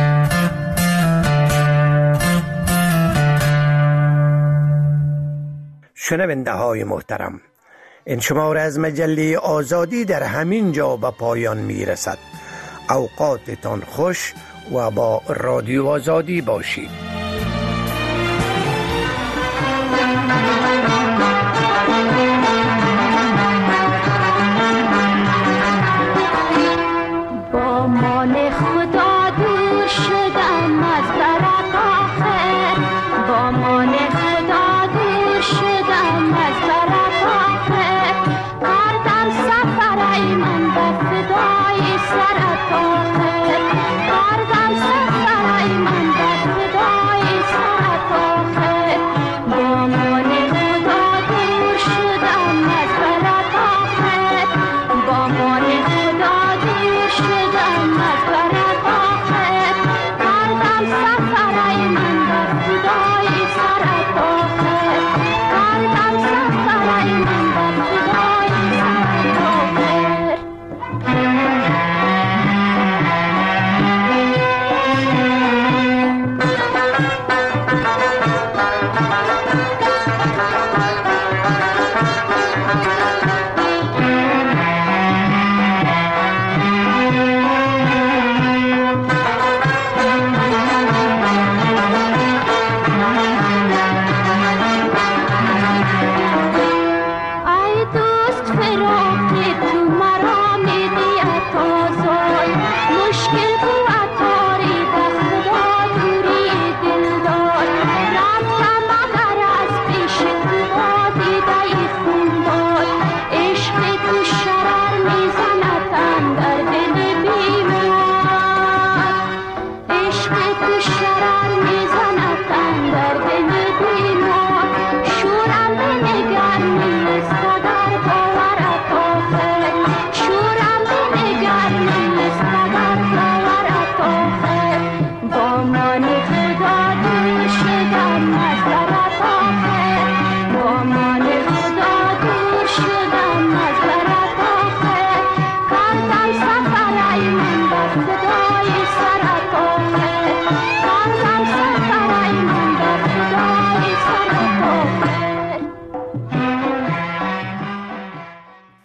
شنونده های محترم، این شماره از مجله آزادی در همین جا به پایان می رسد. اوقاتتان خوش و با رادیو آزادی باشید.